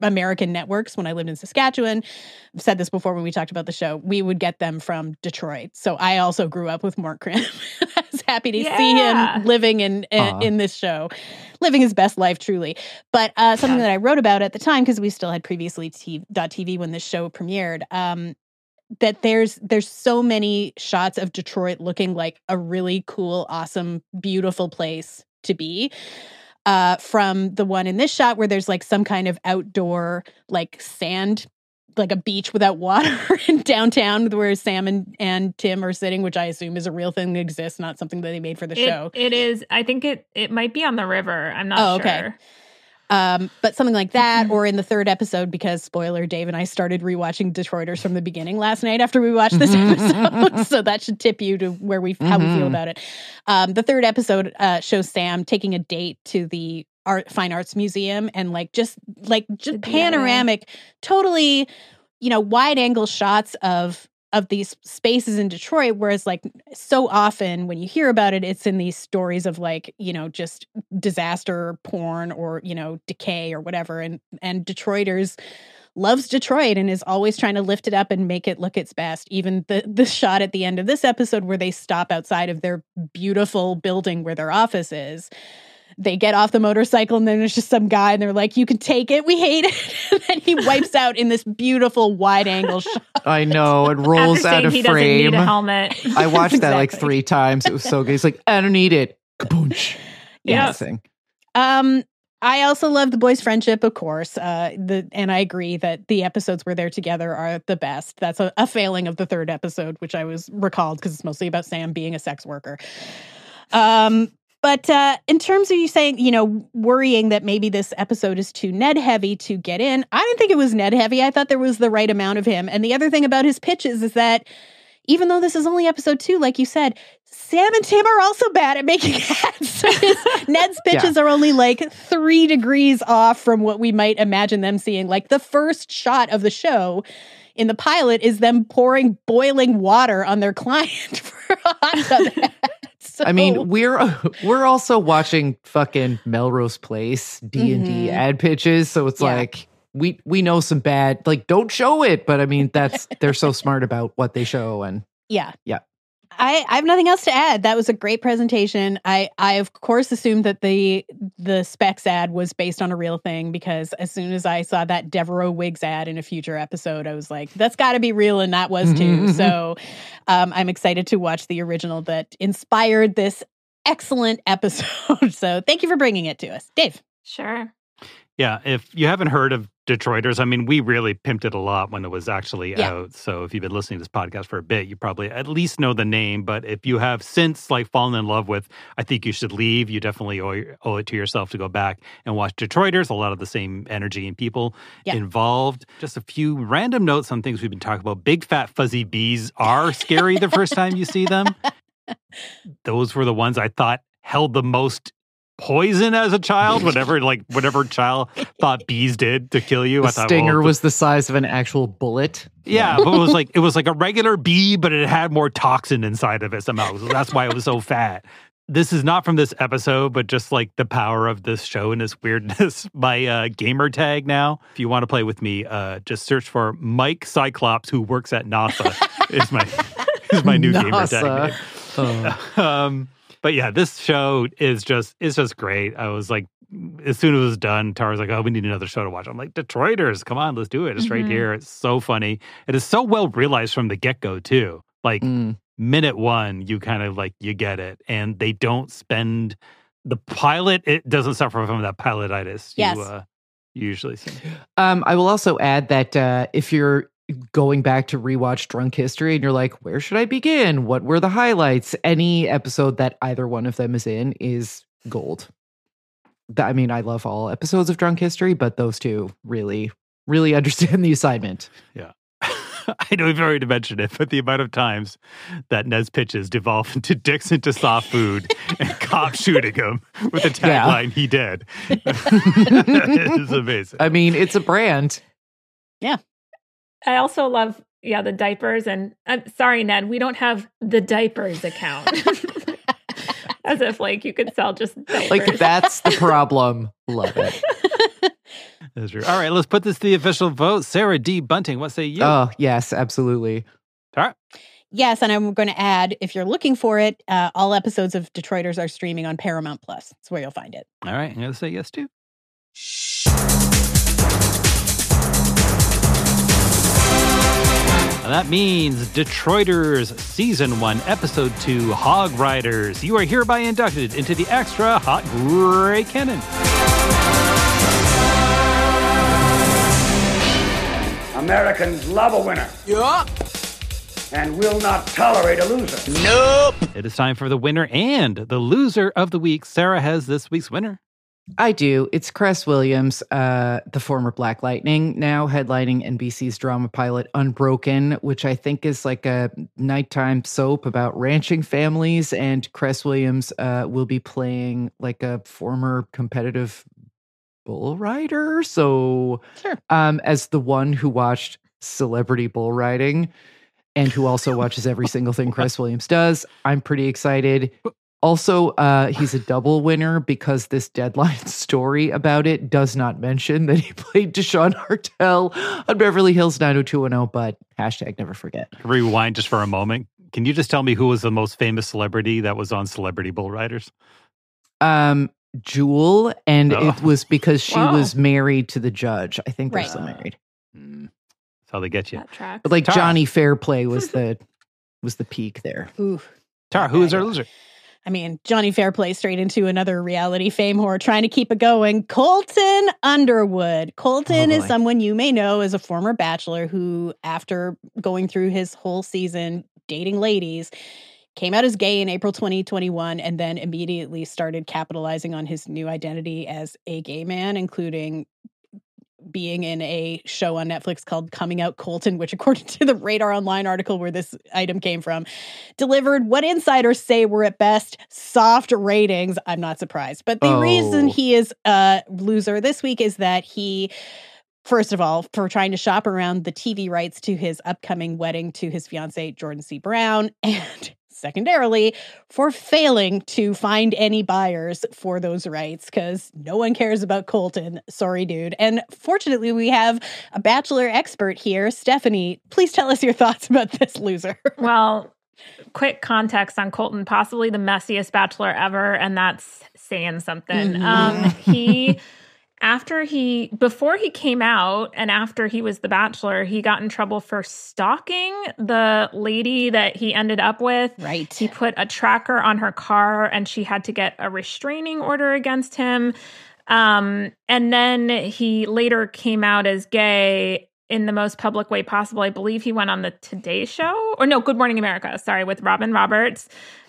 American networks when I lived in Saskatchewan. I've said this before when we talked about the show. We would get them from Detroit. So I also grew up with Mort Krim. I was happy to yeah. see him living in in, in this show, living his best life, truly. But uh, something yeah. that I wrote about at the time, because we still had previously t- .tv when this show premiered, um, that there's there's so many shots of Detroit looking like a really cool, awesome, beautiful place to be. Uh, from the one in this shot where there's like some kind of outdoor like sand, like a beach without water in downtown where Sam and, and Tim are sitting, which I assume is a real thing that exists, not something that they made for the it, show. It is. I think it it might be on the river. I'm not oh, sure. Okay. Um, but something like that, or in the third episode, because spoiler, Dave and I started rewatching Detroiters from the beginning last night after we watched this episode, so that should tip you to where we how mm-hmm. we feel about it. Um, the third episode uh, shows Sam taking a date to the art fine arts museum, and like just like just panoramic, totally, you know, wide angle shots of. of these spaces in Detroit, whereas like so often when you hear about it, it's in these stories of like, you know, just disaster porn or, you know, decay or whatever. And, and Detroiters loves Detroit and is always trying to lift it up and make it look its best. Even the, the shot at the end of this episode where they stop outside of their beautiful building where their office is. They get off the motorcycle and then there's just some guy and they're like, you can take it. We hate it. And then he wipes out in this beautiful wide angle shot. I know. It rolls out of he frame. Doesn't need a helmet. I watched exactly. that like three times. It was so good. He's like, I don't need it. Kaboonch. Yeah. Um, I also love the boys' friendship, of course. Uh, the and I agree that the episodes where they're together are the best. That's a, a failing of the third episode, which I was recalled because it's mostly about Sam being a sex worker. Um, But uh, in terms of you saying, you know, worrying that maybe this episode is too Ned heavy to get in, I didn't think it was Ned heavy. I thought there was the right amount of him. And the other thing about his pitches is that even though this is only episode two, like you said, Sam and Tim are also bad at making ads. So his, Ned's pitches yeah. are only like three degrees off from what we might imagine them seeing. Like the first shot of the show in the pilot is them pouring boiling water on their client for a hot tub ad. So. I mean, we're we're also watching fucking Melrose Place D and D mm-hmm. ad pitches, so it's yeah. like we we know some bad, like don't show it, but I mean that's they're so smart about what they show and yeah, yeah. I, I have nothing else to add. That was a great presentation. I, I of course assumed that the the Specs ad was based on a real thing because as soon as I saw that Devereaux Wigs ad in a future episode, I was like, that's got to be real, and that was too. So um, I'm excited to watch the original that inspired this excellent episode. So thank you for bringing it to us, Dave. Sure. Yeah, if you haven't heard of Detroiters, I mean, we really pimped it a lot when it was actually yeah. out. So if you've been listening to this podcast for a bit, you probably at least know the name. But if you have since like fallen in love with, I think you should leave. You definitely owe, owe it to yourself to go back and watch Detroiters. A lot of the same energy and people yeah. involved. Just a few random notes on things we've been talking about. Big fat fuzzy bees are scary the first time you see them. Those were the ones I thought held the most poison as a child, whatever like whatever child thought bees did to kill you. The I thought, stinger well, was the size of an actual bullet. Yeah, but it was like it was like a regular bee, but it had more toxin inside of it somehow. So that's why it was so fat. This is not from this episode, but just like the power of this show and this weirdness. My uh, gamer tag now, if you want to play with me, uh, just search for Mike Cyclops, who works at NASA. is my is my new gamer tag. Oh. um, But yeah, this show is just is just great. I was like, as soon as it was done, Tara's like, oh, we need another show to watch. I'm like, Detroiters, come on, let's do it. It's mm-hmm. right here. It's so funny. It is so well realized from the get-go, too. Like, mm. minute one, you kind of like, you get it. And they don't spend, the pilot, it doesn't suffer from that pilotitis yes. you uh, usually see. Um, I will also add that uh, if you're going back to rewatch Drunk History and you're like, where should I begin? What were the highlights? Any episode that either one of them is in is gold. I mean, I love all episodes of Drunk History, but those two really, really understand the assignment. Yeah. I know we've already mentioned it, but the amount of times that Ned's pitches devolve into dicks into soft food and cops shooting him with the tagline, yeah. he did. It's amazing. I mean, it's a brand. Yeah. I also love, yeah, the diapers. And I'm sorry, Ned, we don't have the diapers account. As if, like, you could sell just diapers. Like, that's the problem. Love it. That's true. All right, let's put this to the official vote. Sarah D. Bunting, what say you? Oh, yes, absolutely. Tara? Yes, and I'm going to add, if you're looking for it, uh, all episodes of Detroiters are streaming on Paramount Plus. That's where you'll find it. All right, I'm going to say yes, too. And that means Detroiters Season one, Episode two, Hog Riders. You are hereby inducted into the extra hot gray cannon. Americans love a winner. Yeah. And will not tolerate a loser. Nope. It is time for the winner and the loser of the week. Sarah has this week's winner. I do. It's Cress Williams, uh, the former Black Lightning, now headlining N B C's drama pilot Unbroken, which I think is like a nighttime soap about ranching families. And Cress Williams uh, will be playing like a former competitive bull rider. So, sure. um, as the one who watched Celebrity Bull Riding and who also watches every single thing Cress Williams does, I'm pretty excited. Also, uh, he's a double winner because this Deadline story about it does not mention that he played Deshaun Hartel on Beverly Hills nine oh two one oh, but hashtag never forget. Rewind just for a moment. Can you just tell me who was the most famous celebrity that was on Celebrity Bull Riders? Um, Jewel, and Oh. it was because she Wow. was married to the judge. I think they're Right. still married. Mm, that's how they get you. That tracks. But like Tara. Johnny Fairplay was the was the peak there. Ooh. Tara, who is our loser? I mean, Johnny Fairplay straight into another reality fame whore trying to keep it going. Colton Underwood. Colton Oh, is boy. someone you may know as a former bachelor who, after going through his whole season dating ladies, came out as gay in April twenty twenty-one and then immediately started capitalizing on his new identity as a gay man, including being in a show on Netflix called Coming Out Colton, which according to the Radar Online article where this item came from, delivered what insiders say were at best soft ratings. I'm not surprised. But the Oh. reason he is a loser this week is that he, first of all, for trying to shop around the T V rights to his upcoming wedding to his fiancee, Jordan C. Brown, and secondarily, for failing to find any buyers for those rights because no one cares about Colton. Sorry, dude. And fortunately, we have a Bachelor expert here. Stephanie, please tell us your thoughts about this loser. Well, quick context on Colton, possibly the messiest bachelor ever, and that's saying something. Mhm. Um, he, after he, before he came out and after he was the bachelor, he got in trouble for stalking the lady that he ended up with. Right. He put a tracker on her car and she had to get a restraining order against him. Um, and then he later came out as gay in the most public way possible. I believe he went on the Today Show, or no, Good Morning America, sorry, with Robin Roberts,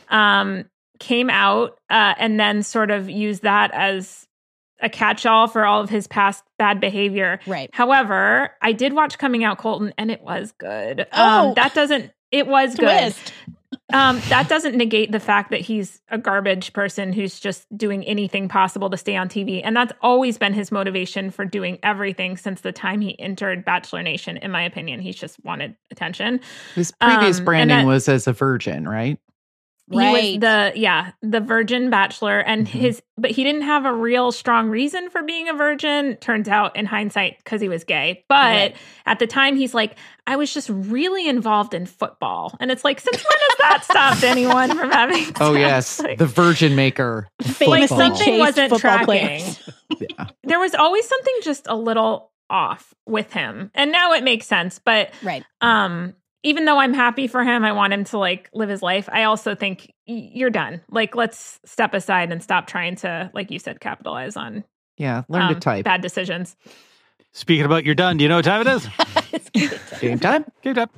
um, came out uh, and then sort of used that as a catch-all for all of his past bad behavior. Right. However, I did watch Coming Out Colton and it was good. Oh. Um, that doesn't, it was good. Twist. Um, that doesn't negate the fact that he's a garbage person who's just doing anything possible to stay on T V. And that's always been his motivation for doing everything since the time he entered Bachelor Nation, in my opinion. He's just wanted attention. His previous Um, and branding that- was as a virgin, right? He Right. was the, yeah, the virgin bachelor. And Mhm. his, but he didn't have a real strong reason for being a virgin, turns out in hindsight, because he was gay. But Right. at the time, he's like, I was just really involved in football. And it's like, since when has that stopped anyone from having Oh sex? yes, Like- the virgin maker. Famously football. something chased wasn't football tracking. players. Yeah. There was always something just a little off with him. And now it makes sense. But Right. um, even though I'm happy for him, I want him to like live his life. I also think y- you're done. Like, let's step aside and stop trying to, like you said, capitalize on Yeah, learn um, to type. bad decisions. Speaking about you're done, do you know what time it is? It's good. Game time. Game time.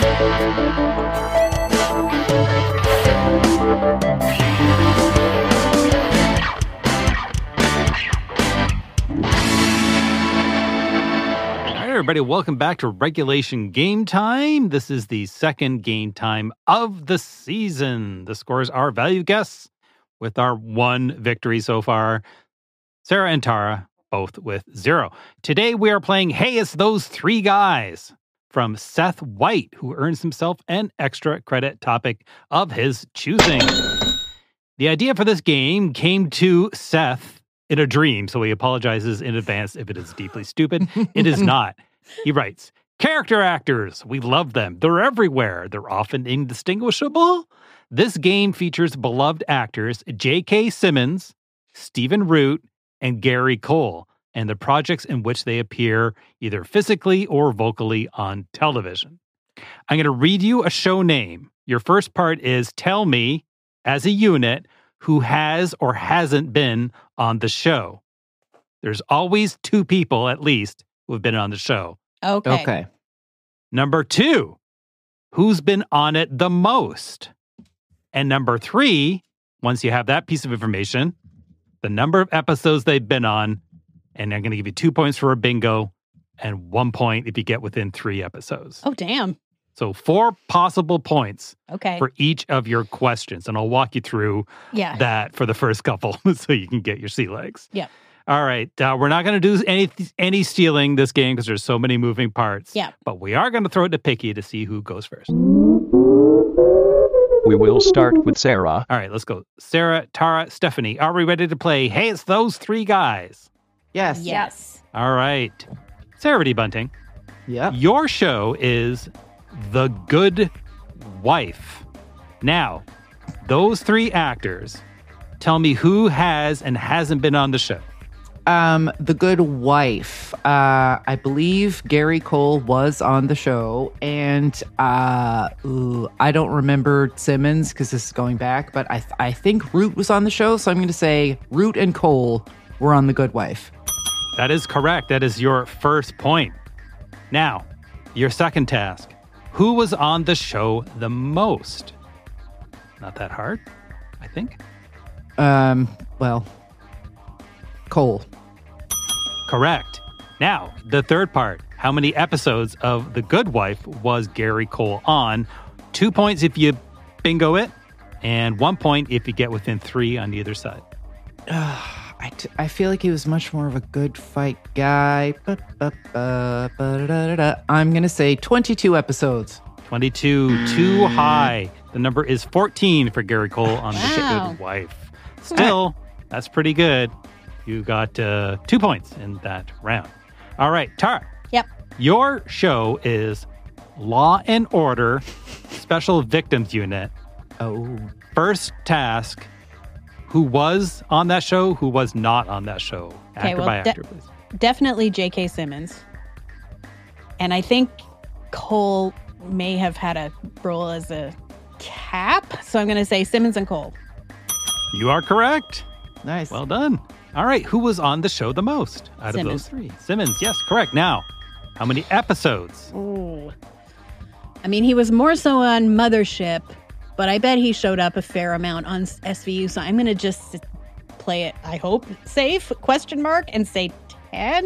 All right, everybody, welcome back to Regulation Game Time. This is the second game time of the season. The scores are value guesses with our one victory so far. Sarah and Tara, both with zero. Today we are playing Hey, It's Those Three Guys from Seth White, who earns himself an extra credit topic of his choosing. The idea for this game came to Seth in a dream, so he apologizes in advance if it is deeply stupid. It is not. He writes, character actors, we love them. They're everywhere. They're often indistinguishable. This game features beloved actors J K. Simmons, Stephen Root, and Gary Cole, and the projects in which they appear either physically or vocally on television. I'm going to read you a show name. Your first part is tell me, as a unit, who has or hasn't been on the show. There's always two people, at least, who have been on the show. Okay. Okay. Number two, who's been on it the most? And number three, once you have that piece of information, the number of episodes they've been on, and I'm going to give you two points for a bingo and one point if you get within three episodes. Oh, damn. So four possible points Okay. for each of your questions. And I'll walk you through Yeah. that for the first couple so you can get your sea legs. Yeah. All right. Uh, we're not going to do any any stealing this game because there's so many moving parts. Yeah. But we are going to throw it to Picky to see who goes first. We will start with Sarah. All right, let's go. Sarah, Tara, Stephanie, are we ready to play Hey, It's Those Three Guys? Yes. Yes. All right. Sarah D. Bunting. Yep. Your show is The Good Wife. Now, those three actors, tell me who has and hasn't been on the show. Um, The Good Wife. Uh, I believe Gary Cole was on the show, and uh, ooh, I don't remember Simmons because this is going back, but I th- I think Root was on the show, so I'm going to say Root and Cole were on The Good Wife. That is correct. That is your first point. Now, your second task. Who was on the show the most? Not that hard, I think. Um, well, Cole. Correct. Now, the third part. How many episodes of The Good Wife was Gary Cole on? Two points if you bingo it, and one point if you get within three on either side. Uh, I, t- I feel like he was much more of a good fight guy. Ba-ba-ba-ba-da-da-da. I'm going to say twenty-two episodes. twenty-two, too high. The number is fourteen for Gary Cole on The Wow. Good Wife. Still, that's pretty good. You got uh, two points in that round. All right, Tara. Yep. Your show is Law and Order Special Victims Unit. Oh. First task, who was on that show, who was not on that show? Okay, Actor well, by de- actor, please. Definitely J K. Simmons. And I think Cole may have had a role as a cap. So I'm going to say Simmons and Cole. You are correct. Nice. Well done. All right, who was on the show the most out Simmons. of those three? Simmons, yes, correct. Now, how many episodes? Ooh. I mean, he was more so on Mothership, but I bet he showed up a fair amount on S V U. So I'm going to just play it, I hope, safe, question mark, and say ten?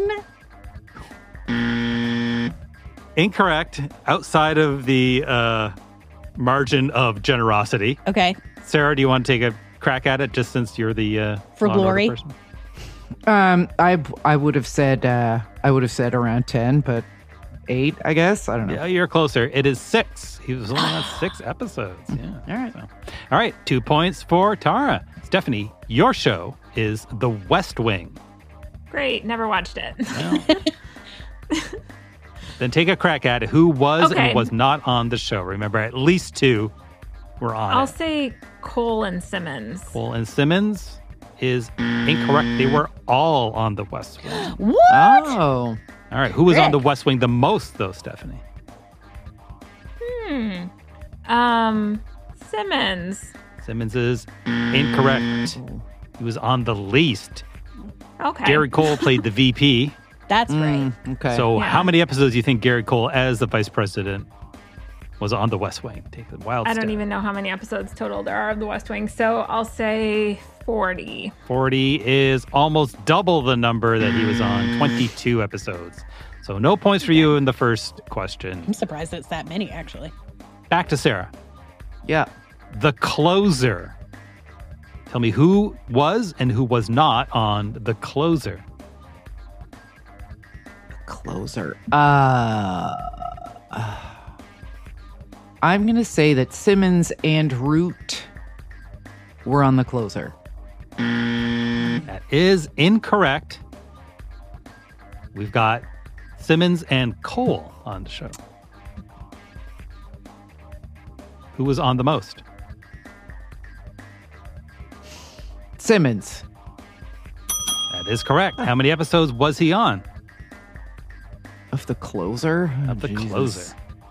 Incorrect. Outside of the uh, margin of generosity. Okay. Sarah, do you want to take a crack at it just since you're the uh, For Law and Order glory? person? Um, I I would have said uh, I would have said around ten, but eight, I guess. I don't know. Yeah, you're closer. It is six. He was only on six episodes. Yeah. All right. So. All right. Two points for Tara. Stephanie, your show is The West Wing. Great. Never watched it. Well, then take a crack at it. Who was Okay. and was not on the show? Remember, at least two were on I'll it. say Cole and Simmons. Cole and Simmons is incorrect. They were all on The West Wing. What? Oh. All right. Who was on Rick. The West Wing the most, though, Stephanie? Hmm. Um, Simmons. Simmons is incorrect. He was on the least. Okay. Gary Cole played the V P. That's right. Mm, okay. So Yeah. how many episodes do you think Gary Cole as the vice president was on The West Wing? Take a wild I don't step. even know how many episodes total there are of The West Wing, so I'll say forty. forty is almost double the number that he was on, twenty-two episodes. So no points for you in the first question. I'm surprised it's that many, actually. Back to Sarah. Yeah. The Closer. Tell me who was and who was not on The Closer. Closer. Uh, uh, I'm going to say that Simmons and Root were on The Closer. That is incorrect. We've got Simmons and Cole on the show. Who was on the most? Simmons. That is correct. How many episodes was he on? Of the closer? Of the Jesus. closer.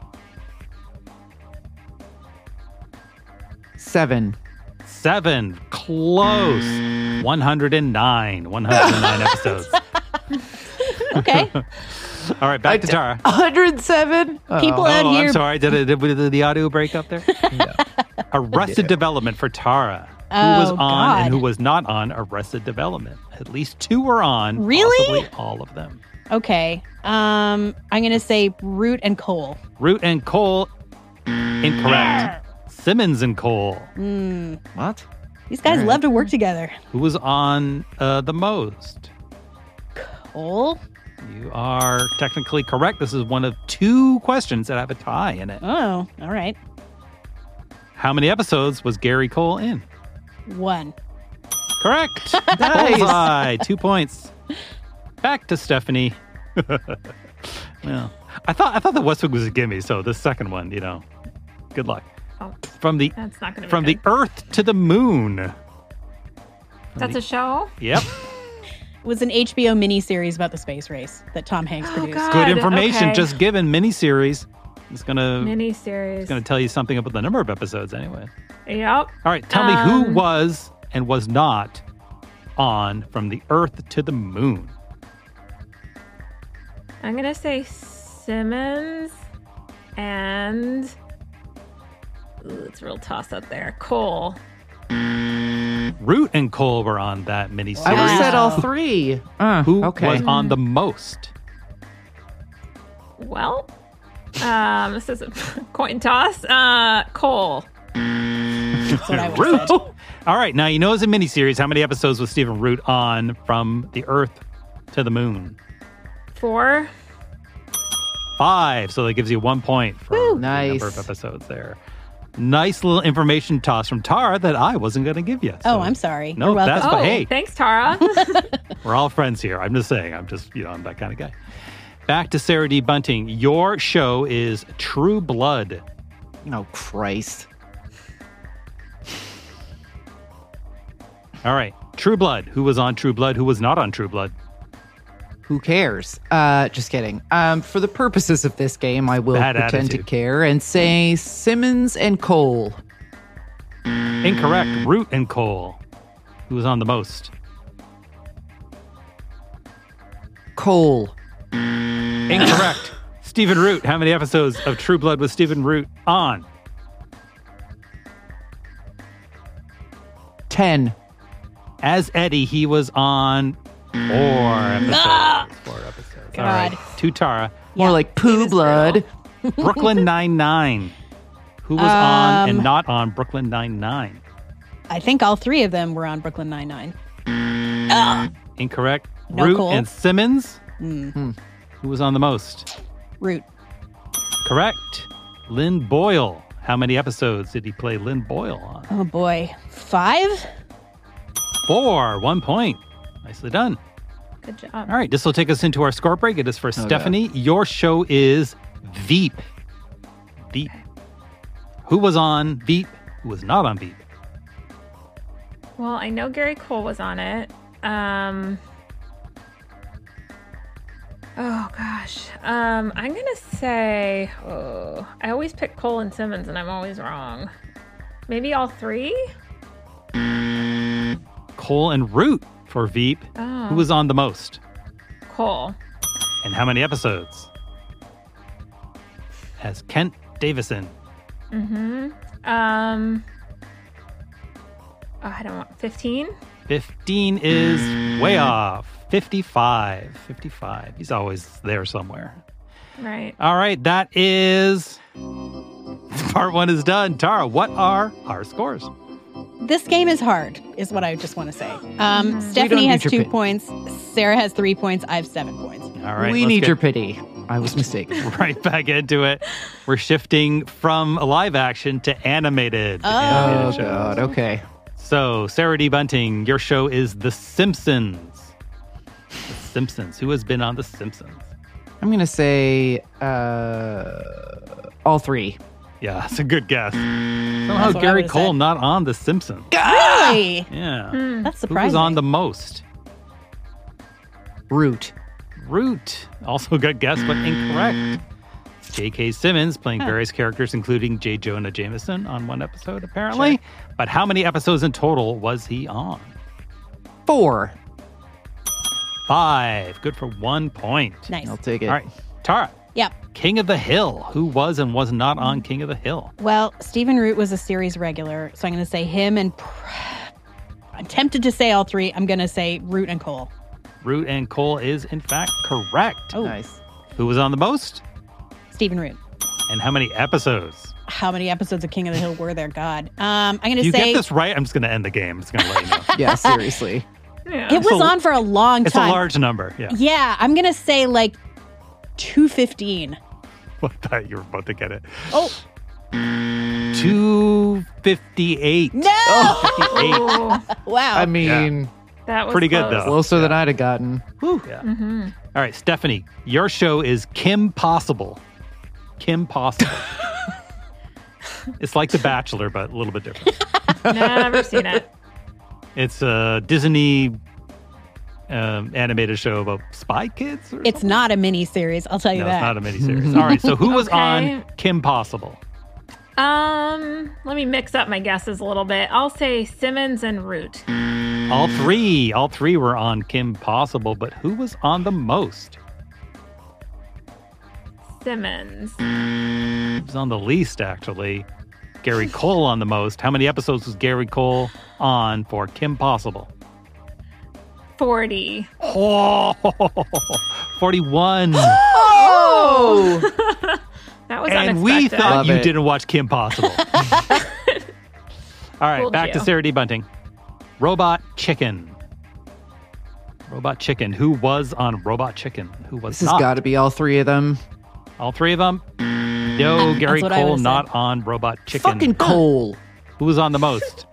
Seven. Seven. Close. one hundred nine. one hundred nine episodes. Okay. All right, back to Tara. one hundred seven? People oh, out oh, here. I'm sorry. Did, it, did, did the audio break up there? No. Arrested Development for Tara. Who Oh, was on God. and who was not on Arrested Development? At least two were on. Really? Possibly all of them. Okay. Um, I'm going to say Root and Cole. Root and Cole. Incorrect. Simmons and Cole. Mm, What? these guys All right. love to work together. Who was on uh, the most? Cole? You are technically correct. This is one of two questions that have a tie in it. Oh, all right. How many episodes was Gary Cole in? One. Correct. Nice. Bullseye. Two points. Back to Stephanie. Well, I thought I thought the West Wing was a gimme, so the second one, you know, good luck. Oh, From the that's not going to be from good. the Earth to the Moon. From That's the- a show? Yep. It was an H B O miniseries about the space race that Tom Hanks Oh, produced. God. Good information. okay. Just given miniseries. It's gonna Miniseries. it's gonna tell you something about the number of episodes anyway. Yep. All right, tell me who Um, was and was not on From the Earth to the Moon. I'm going to say Simmons and... Ooh, it's a real toss up there. Cole. Root and Cole were on that miniseries. I would have said all Wow. three. Uh, Who okay. was on the most? Well, um, this is a coin toss. Uh, Cole. That's what I would Root. have said. All right, now you know it's a miniseries. How many episodes was Stephen Root on From the Earth to the Moon? Four. Five. So that gives you one point for the Nice. number of episodes there. Nice little information toss from Tara that I wasn't going to give you. Oh, So- I'm sorry. No, You're welcome. that's Oh, fine. Hey, thanks, Tara. we're all friends here. I'm just saying. I'm just, you know, I'm that kind of guy. Back to Sarah D. Bunting. Your show is True Blood. Oh, Christ. All right. True Blood. Who was on True Blood? Who was not on True Blood? Who cares? Uh, just kidding. Um, for the purposes of this game, I will Bad pretend attitude. to care and say Simmons and Cole. Incorrect. Root and Cole. Who was on the most? Cole. Incorrect. Stephen Root. How many episodes of True Blood was Stephen Root on? Ten. As Eddie, he was on four episodes. Four episodes. All right. God. To Tara. More like poo blood. Brooklyn Nine-Nine. Who was on and Um, not on Brooklyn Nine-Nine? I think all three of them were on Brooklyn Nine-Nine. Ugh. Incorrect. No Root Cole. and Simmons. Mm. Who was on the most? Root. Correct. Lynn Boyle. How many episodes did he play Lynn Boyle on? Oh, boy. Five? Four. One point. Nicely done. Good job. All right, this will take us into our score break. It is for Stephanie. Your show is Veep. Veep. Who was on Veep? Who was not on Veep? Well, I know Gary Cole was on it. Um, oh, gosh. Um, I'm going to say, oh, I always pick Cole and Simmons, and I'm always wrong. Maybe all three? Cole and Root for Veep. Oh. Who was on the most? Cole. And how many episodes? As Kent Davison. Mm-hmm. Um, oh, I don't want, fifteen? fifteen is way off. fifty-five. fifty-five. He's always there somewhere. Right. All right, that is... Part one is done. Tara, what are our scores? This game is hard, is what I just want to say. Um, don't Stephanie need has your two pity. points. Sarah has three points. I have seven points. All right, we let's need get your pity. I was mistaken. right back into it. We're shifting from live action to animated. Oh. animated Oh, shows. God. Okay. So, Sarah D. Bunting, your show is The Simpsons. The Simpsons. Who has been on The Simpsons? I'm going to say uh, all three. Yeah, that's a good guess. Somehow what I Gary would've Cole said. not on The Simpsons. Really? Yeah. Hmm. That's Who was surprising. on the most? Root. Root. Also a good guess, but incorrect. J K. Simmons playing various characters, including J. Jonah Jameson on one episode, apparently. Sure. But how many episodes in total was he on? Four. Five. Good for one point. Nice. I'll take it. All right. Tara. Yep. King of the Hill. Who was and was not on King of the Hill? Well, Stephen Root was a series regular, so I'm going to say him and pr- I'm tempted to say all three. I'm going to say Root and Cole. Root and Cole is, in fact, correct. Oh, Nice. Who was on the most? Stephen Root. And how many episodes? How many episodes of King of the Hill were there? God. Um, I'm going If to you say get this right, I'm just going to end the game. I'm just going to let you know. Yeah, seriously. Yeah. it was It's a- on for a long It's time. a large number. Yeah. Yeah, I'm going to say like two fifteen. I thought you were about to get it. Oh, two fifty-eight. no! Oh, Wow. I mean, that was Pretty good, close. though. closer than I'd have gotten. Yeah. Mhm. All right, Stephanie, your show is Kim Possible. Kim Possible. It's like The Bachelor, but a little bit different. Never seen it. It's a Disney um, animated show about spy kids. Or It's not a mini series, I'll tell you no, that. it's not a miniseries. All right, so who was Okay. on Kim Possible? Um, let me mix up my guesses a little bit. I'll say Simmons and Root. All three. All three were on Kim Possible, but who was on the most? Simmons. Who was on the least, actually? Gary Cole on the most. How many episodes was Gary Cole on for Kim Possible? forty. Oh, forty-one. Oh! That was And unexpected. we thought Love you it. didn't watch Kim Possible. All right, Fooled back to you. Sarah D. Bunting. Robot Chicken. Robot Chicken. Who was on Robot Chicken? Who was This has not? got to be all three of them. All three of them? No, Gary what I Cole would've not said. on Robot Chicken. Fucking Cole. Who was on the most?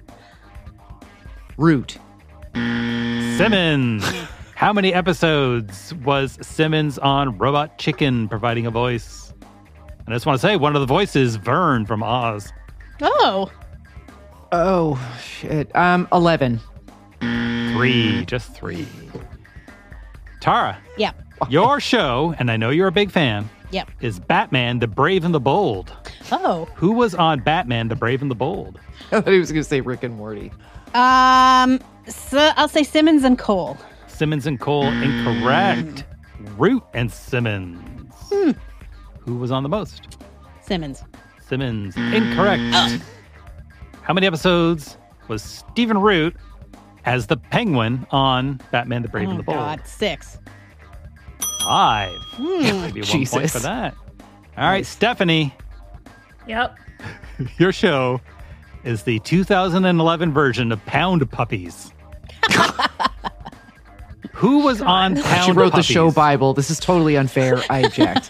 Root. Simmons. How many episodes was Simmons on Robot Chicken providing a voice? And I just want to say, one of the voices, Vern from Oz. Oh, Oh, shit. Um, eleven. Three, just three. Tara, yeah. your show, and I know you're a big fan, Yep. is Batman the Brave and the Bold. Oh. Who was on Batman the Brave and the Bold? I thought he was going to say Rick and Morty. Um, so I'll say Simmons and Cole. Simmons and Cole, incorrect. Root and Simmons. Hmm. Who was on the most? Simmons. Simmons, incorrect. How many episodes was Stephen Root as the Penguin on Batman the Brave Oh, and the Bold? God. Six. Five. Hmm. Maybe one point Jesus. for that. All right, Stephanie, Yep. your show is the two thousand eleven version of Pound Puppies. Who was on Pound She wrote Puppies? the show Bible. This is totally unfair. I object.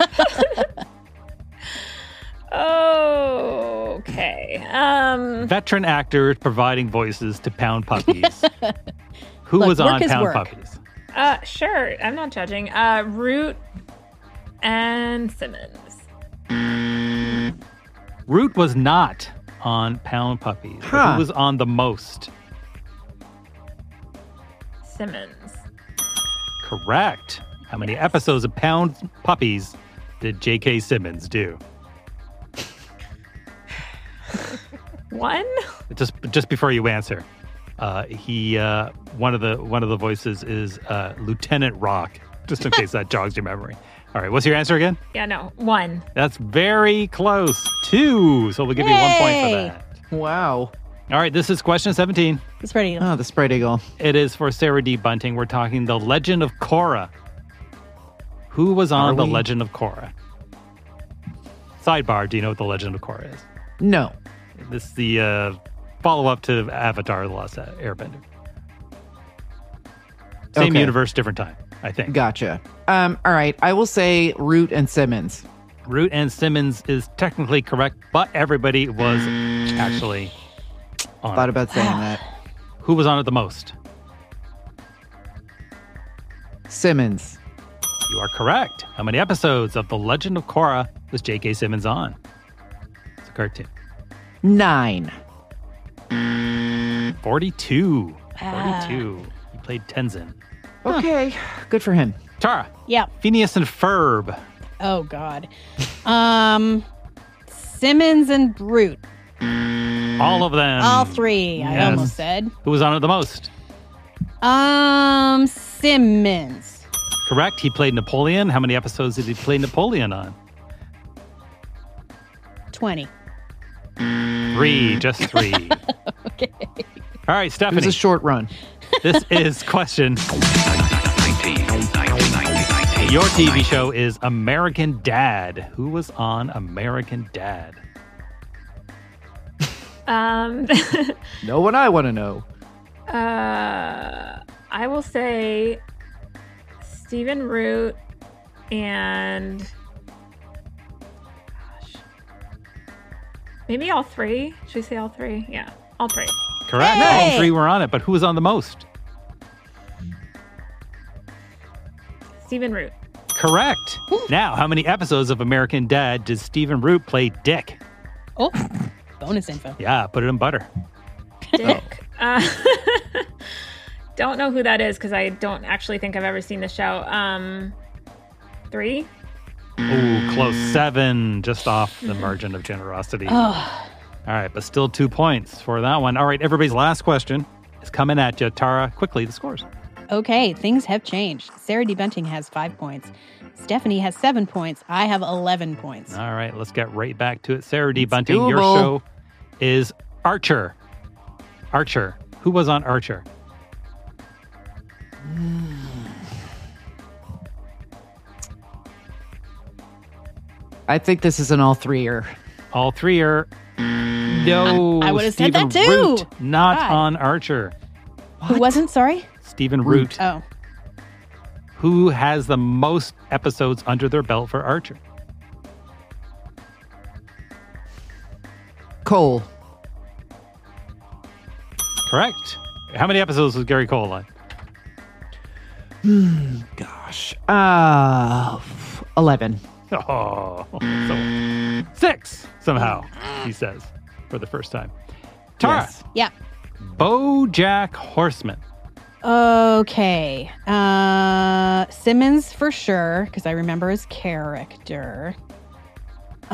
Okay. Um, Veteran actors providing voices to Pound Puppies. Who Look, was work on is Pound work. Puppies? uh, sure. I'm not judging. Uh, Root and Simmons. Root was not on Pound Puppies. But Huh. Who was on the most? Simmons. Correct. How many episodes of Pound Puppies did J K. Simmons do? One? Just just before you answer, uh, he uh, one of the one of the voices is uh, Lieutenant Rock. Just in case that jogs your memory. All right, what's your answer again? Yeah, no. One. That's very close. Two. So we'll give you one point for Yay. that. Wow. All right, this is question seventeen. It's ready. Oh, the Spread Eagle. It is for Sarah D. Bunting. We're talking The Legend of Korra. Who was on Are The we? Legend of Korra? Sidebar, do you know what The Legend of Korra is? No. This is the uh, follow-up to Avatar: The Last Airbender. Same Okay. universe, different time, I think. Gotcha. Um, all right. I will say Root and Simmons. Root and Simmons is technically correct, but everybody was actually on Thought it. about saying that. Who was on it the most? Simmons. You are correct. How many episodes of The Legend of Korra was J K. Simmons on? It's a cartoon. Nine. forty-two. Ah. forty-two. He played Tenzin. Okay, good for him. Tara. Yeah. Phineas and Ferb. Oh, God. Um, Simmons and Brute. All of them. All three, I Yes. almost said. Who was on it the most? Um, Simmons. Correct. He played Napoleon. How many episodes did he play Napoleon on? twenty. Three. Just three. Okay. All right, It Stephanie. was a short run. This is question. Your T V show is American Dad. Who was on American Dad? Um, No one I want to know. uh, I will say Stephen Root and gosh, maybe all three. Should we say all three? Yeah, all three. Correct. Hey! All three were on it, but who was on the most? Stephen Root. Correct. Now, how many episodes of American Dad did Stephen Root play Dick? Oh, bonus info. Yeah, put it in butter. Dick. Uh, don't know who that is because I don't actually think I've ever seen the show. Um, three. Ooh, close. Seven, just off the margin of generosity. Oh. All right, but still two points for that one. All right, everybody's last question is coming at you. Tara, quickly, the scores. Okay, things have changed. Sarah D. Bunting has five points. Stephanie has seven points. I have eleven points. All right, let's get right back to it. Sarah D. It's Bunting, your doable. show is Archer. Archer. Who was on Archer? I think this is an all three-er. All three are no. I would've said Stephen that too. Root, not God. on Archer. Who wasn't? Sorry? Stephen Root. Oh. Who has the most episodes under their belt for Archer? Cole. Correct. How many episodes was Gary Cole on? Hmm, gosh. Uh, eleven. Oh, so six somehow, he says, for the first time. Tara. Yes. Yeah. BoJack Horseman. Okay. Uh, Simmons for sure, because I remember his character. Uh,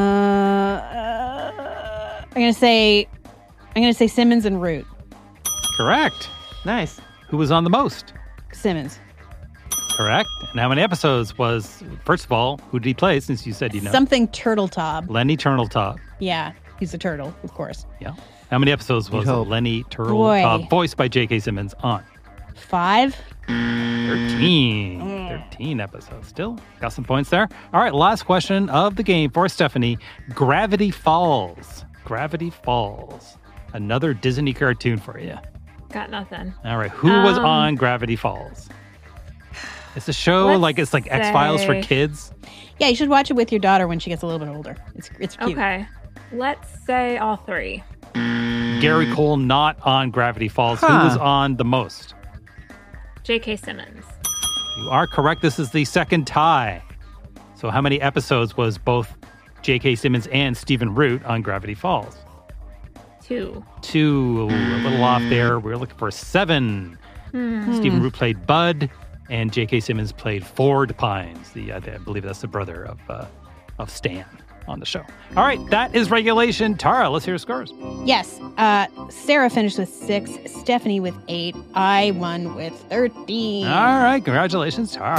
uh, I'm gonna say, I'm gonna say Simmons and Root. Correct. Nice. Who was on the most? Simmons. Correct. And how many episodes was, first of all, who did he play, since you said you know? Something Turtletop. Lenny Turtletop. Yeah, he's a turtle, of course. Yeah. How many episodes was hope. Lenny Turtletop, Boy. voiced by J K. Simmons, on? Five. thirteen. thirteen episodes. Still got some points there. All right, last question of the game for Stephanie. Gravity Falls. Gravity Falls. Another Disney cartoon for you. Got nothing. All right, who was Um, on Gravity Falls? It's a show let's like it's like X-Files for say- kids. Yeah, you should watch it with your daughter when she gets a little bit older. It's it's cute. Okay. Let's say all three. Gary Cole not on Gravity Falls. Who Huh. was on the most? J K. Simmons. You are correct. This is the second tie. So how many episodes was both J K. Simmons and Stephen Root on Gravity Falls? Two. Two. A little off there. We're looking for seven. Hmm. Stephen Root played Bud, and J K. Simmons played Ford Pines. The I believe that's the brother of uh, of Stan on the show. All right, that is regulation. Tara, let's hear scores. Yes. Uh, Sarah finished with six. Stephanie with eight. I won with thirteen. All right, congratulations, Tara.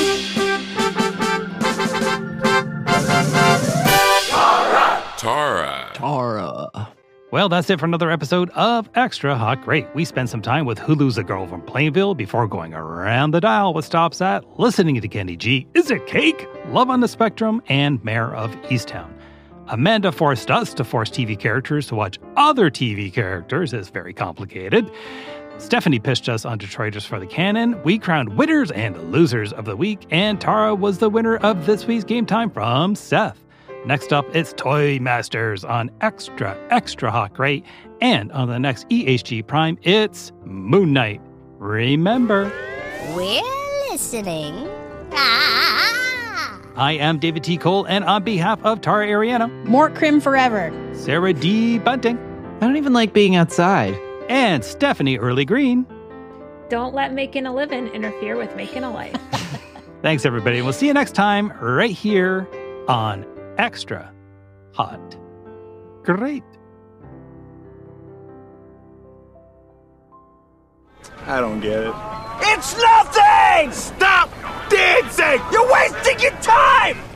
Tara. Tara. Well, that's it for another episode of Extra Hot Great. We spent some time with Hulu's A Girl from Plainville before going around the dial with stops at listening to Kenny G, Is It Cake?, Love on the Spectrum, and Mayor of Easttown. Amanda forced us to force T V characters to watch other T V characters. It's very complicated. Stephanie pitched us on Detroiters for the Canon. We crowned winners and losers of the week, and Tara was the winner of this week's Game Time from Seth. Next up, it's Toy Masters on Extra, Extra Hot Great. And on the next E H G Prime, it's Moon Knight. Remember, We're listening. Ah! I am David T. Cole, and on behalf of Tara Ariano, Mort Krim forever, Sarah D. Bunting, I don't even like being outside, and Stephanie Early Green. Don't let making a living interfere with making a life. Thanks, everybody. We'll see you next time right here on Extra Hot. Great. I don't get it. It's nothing! Stop dancing! You're wasting your time!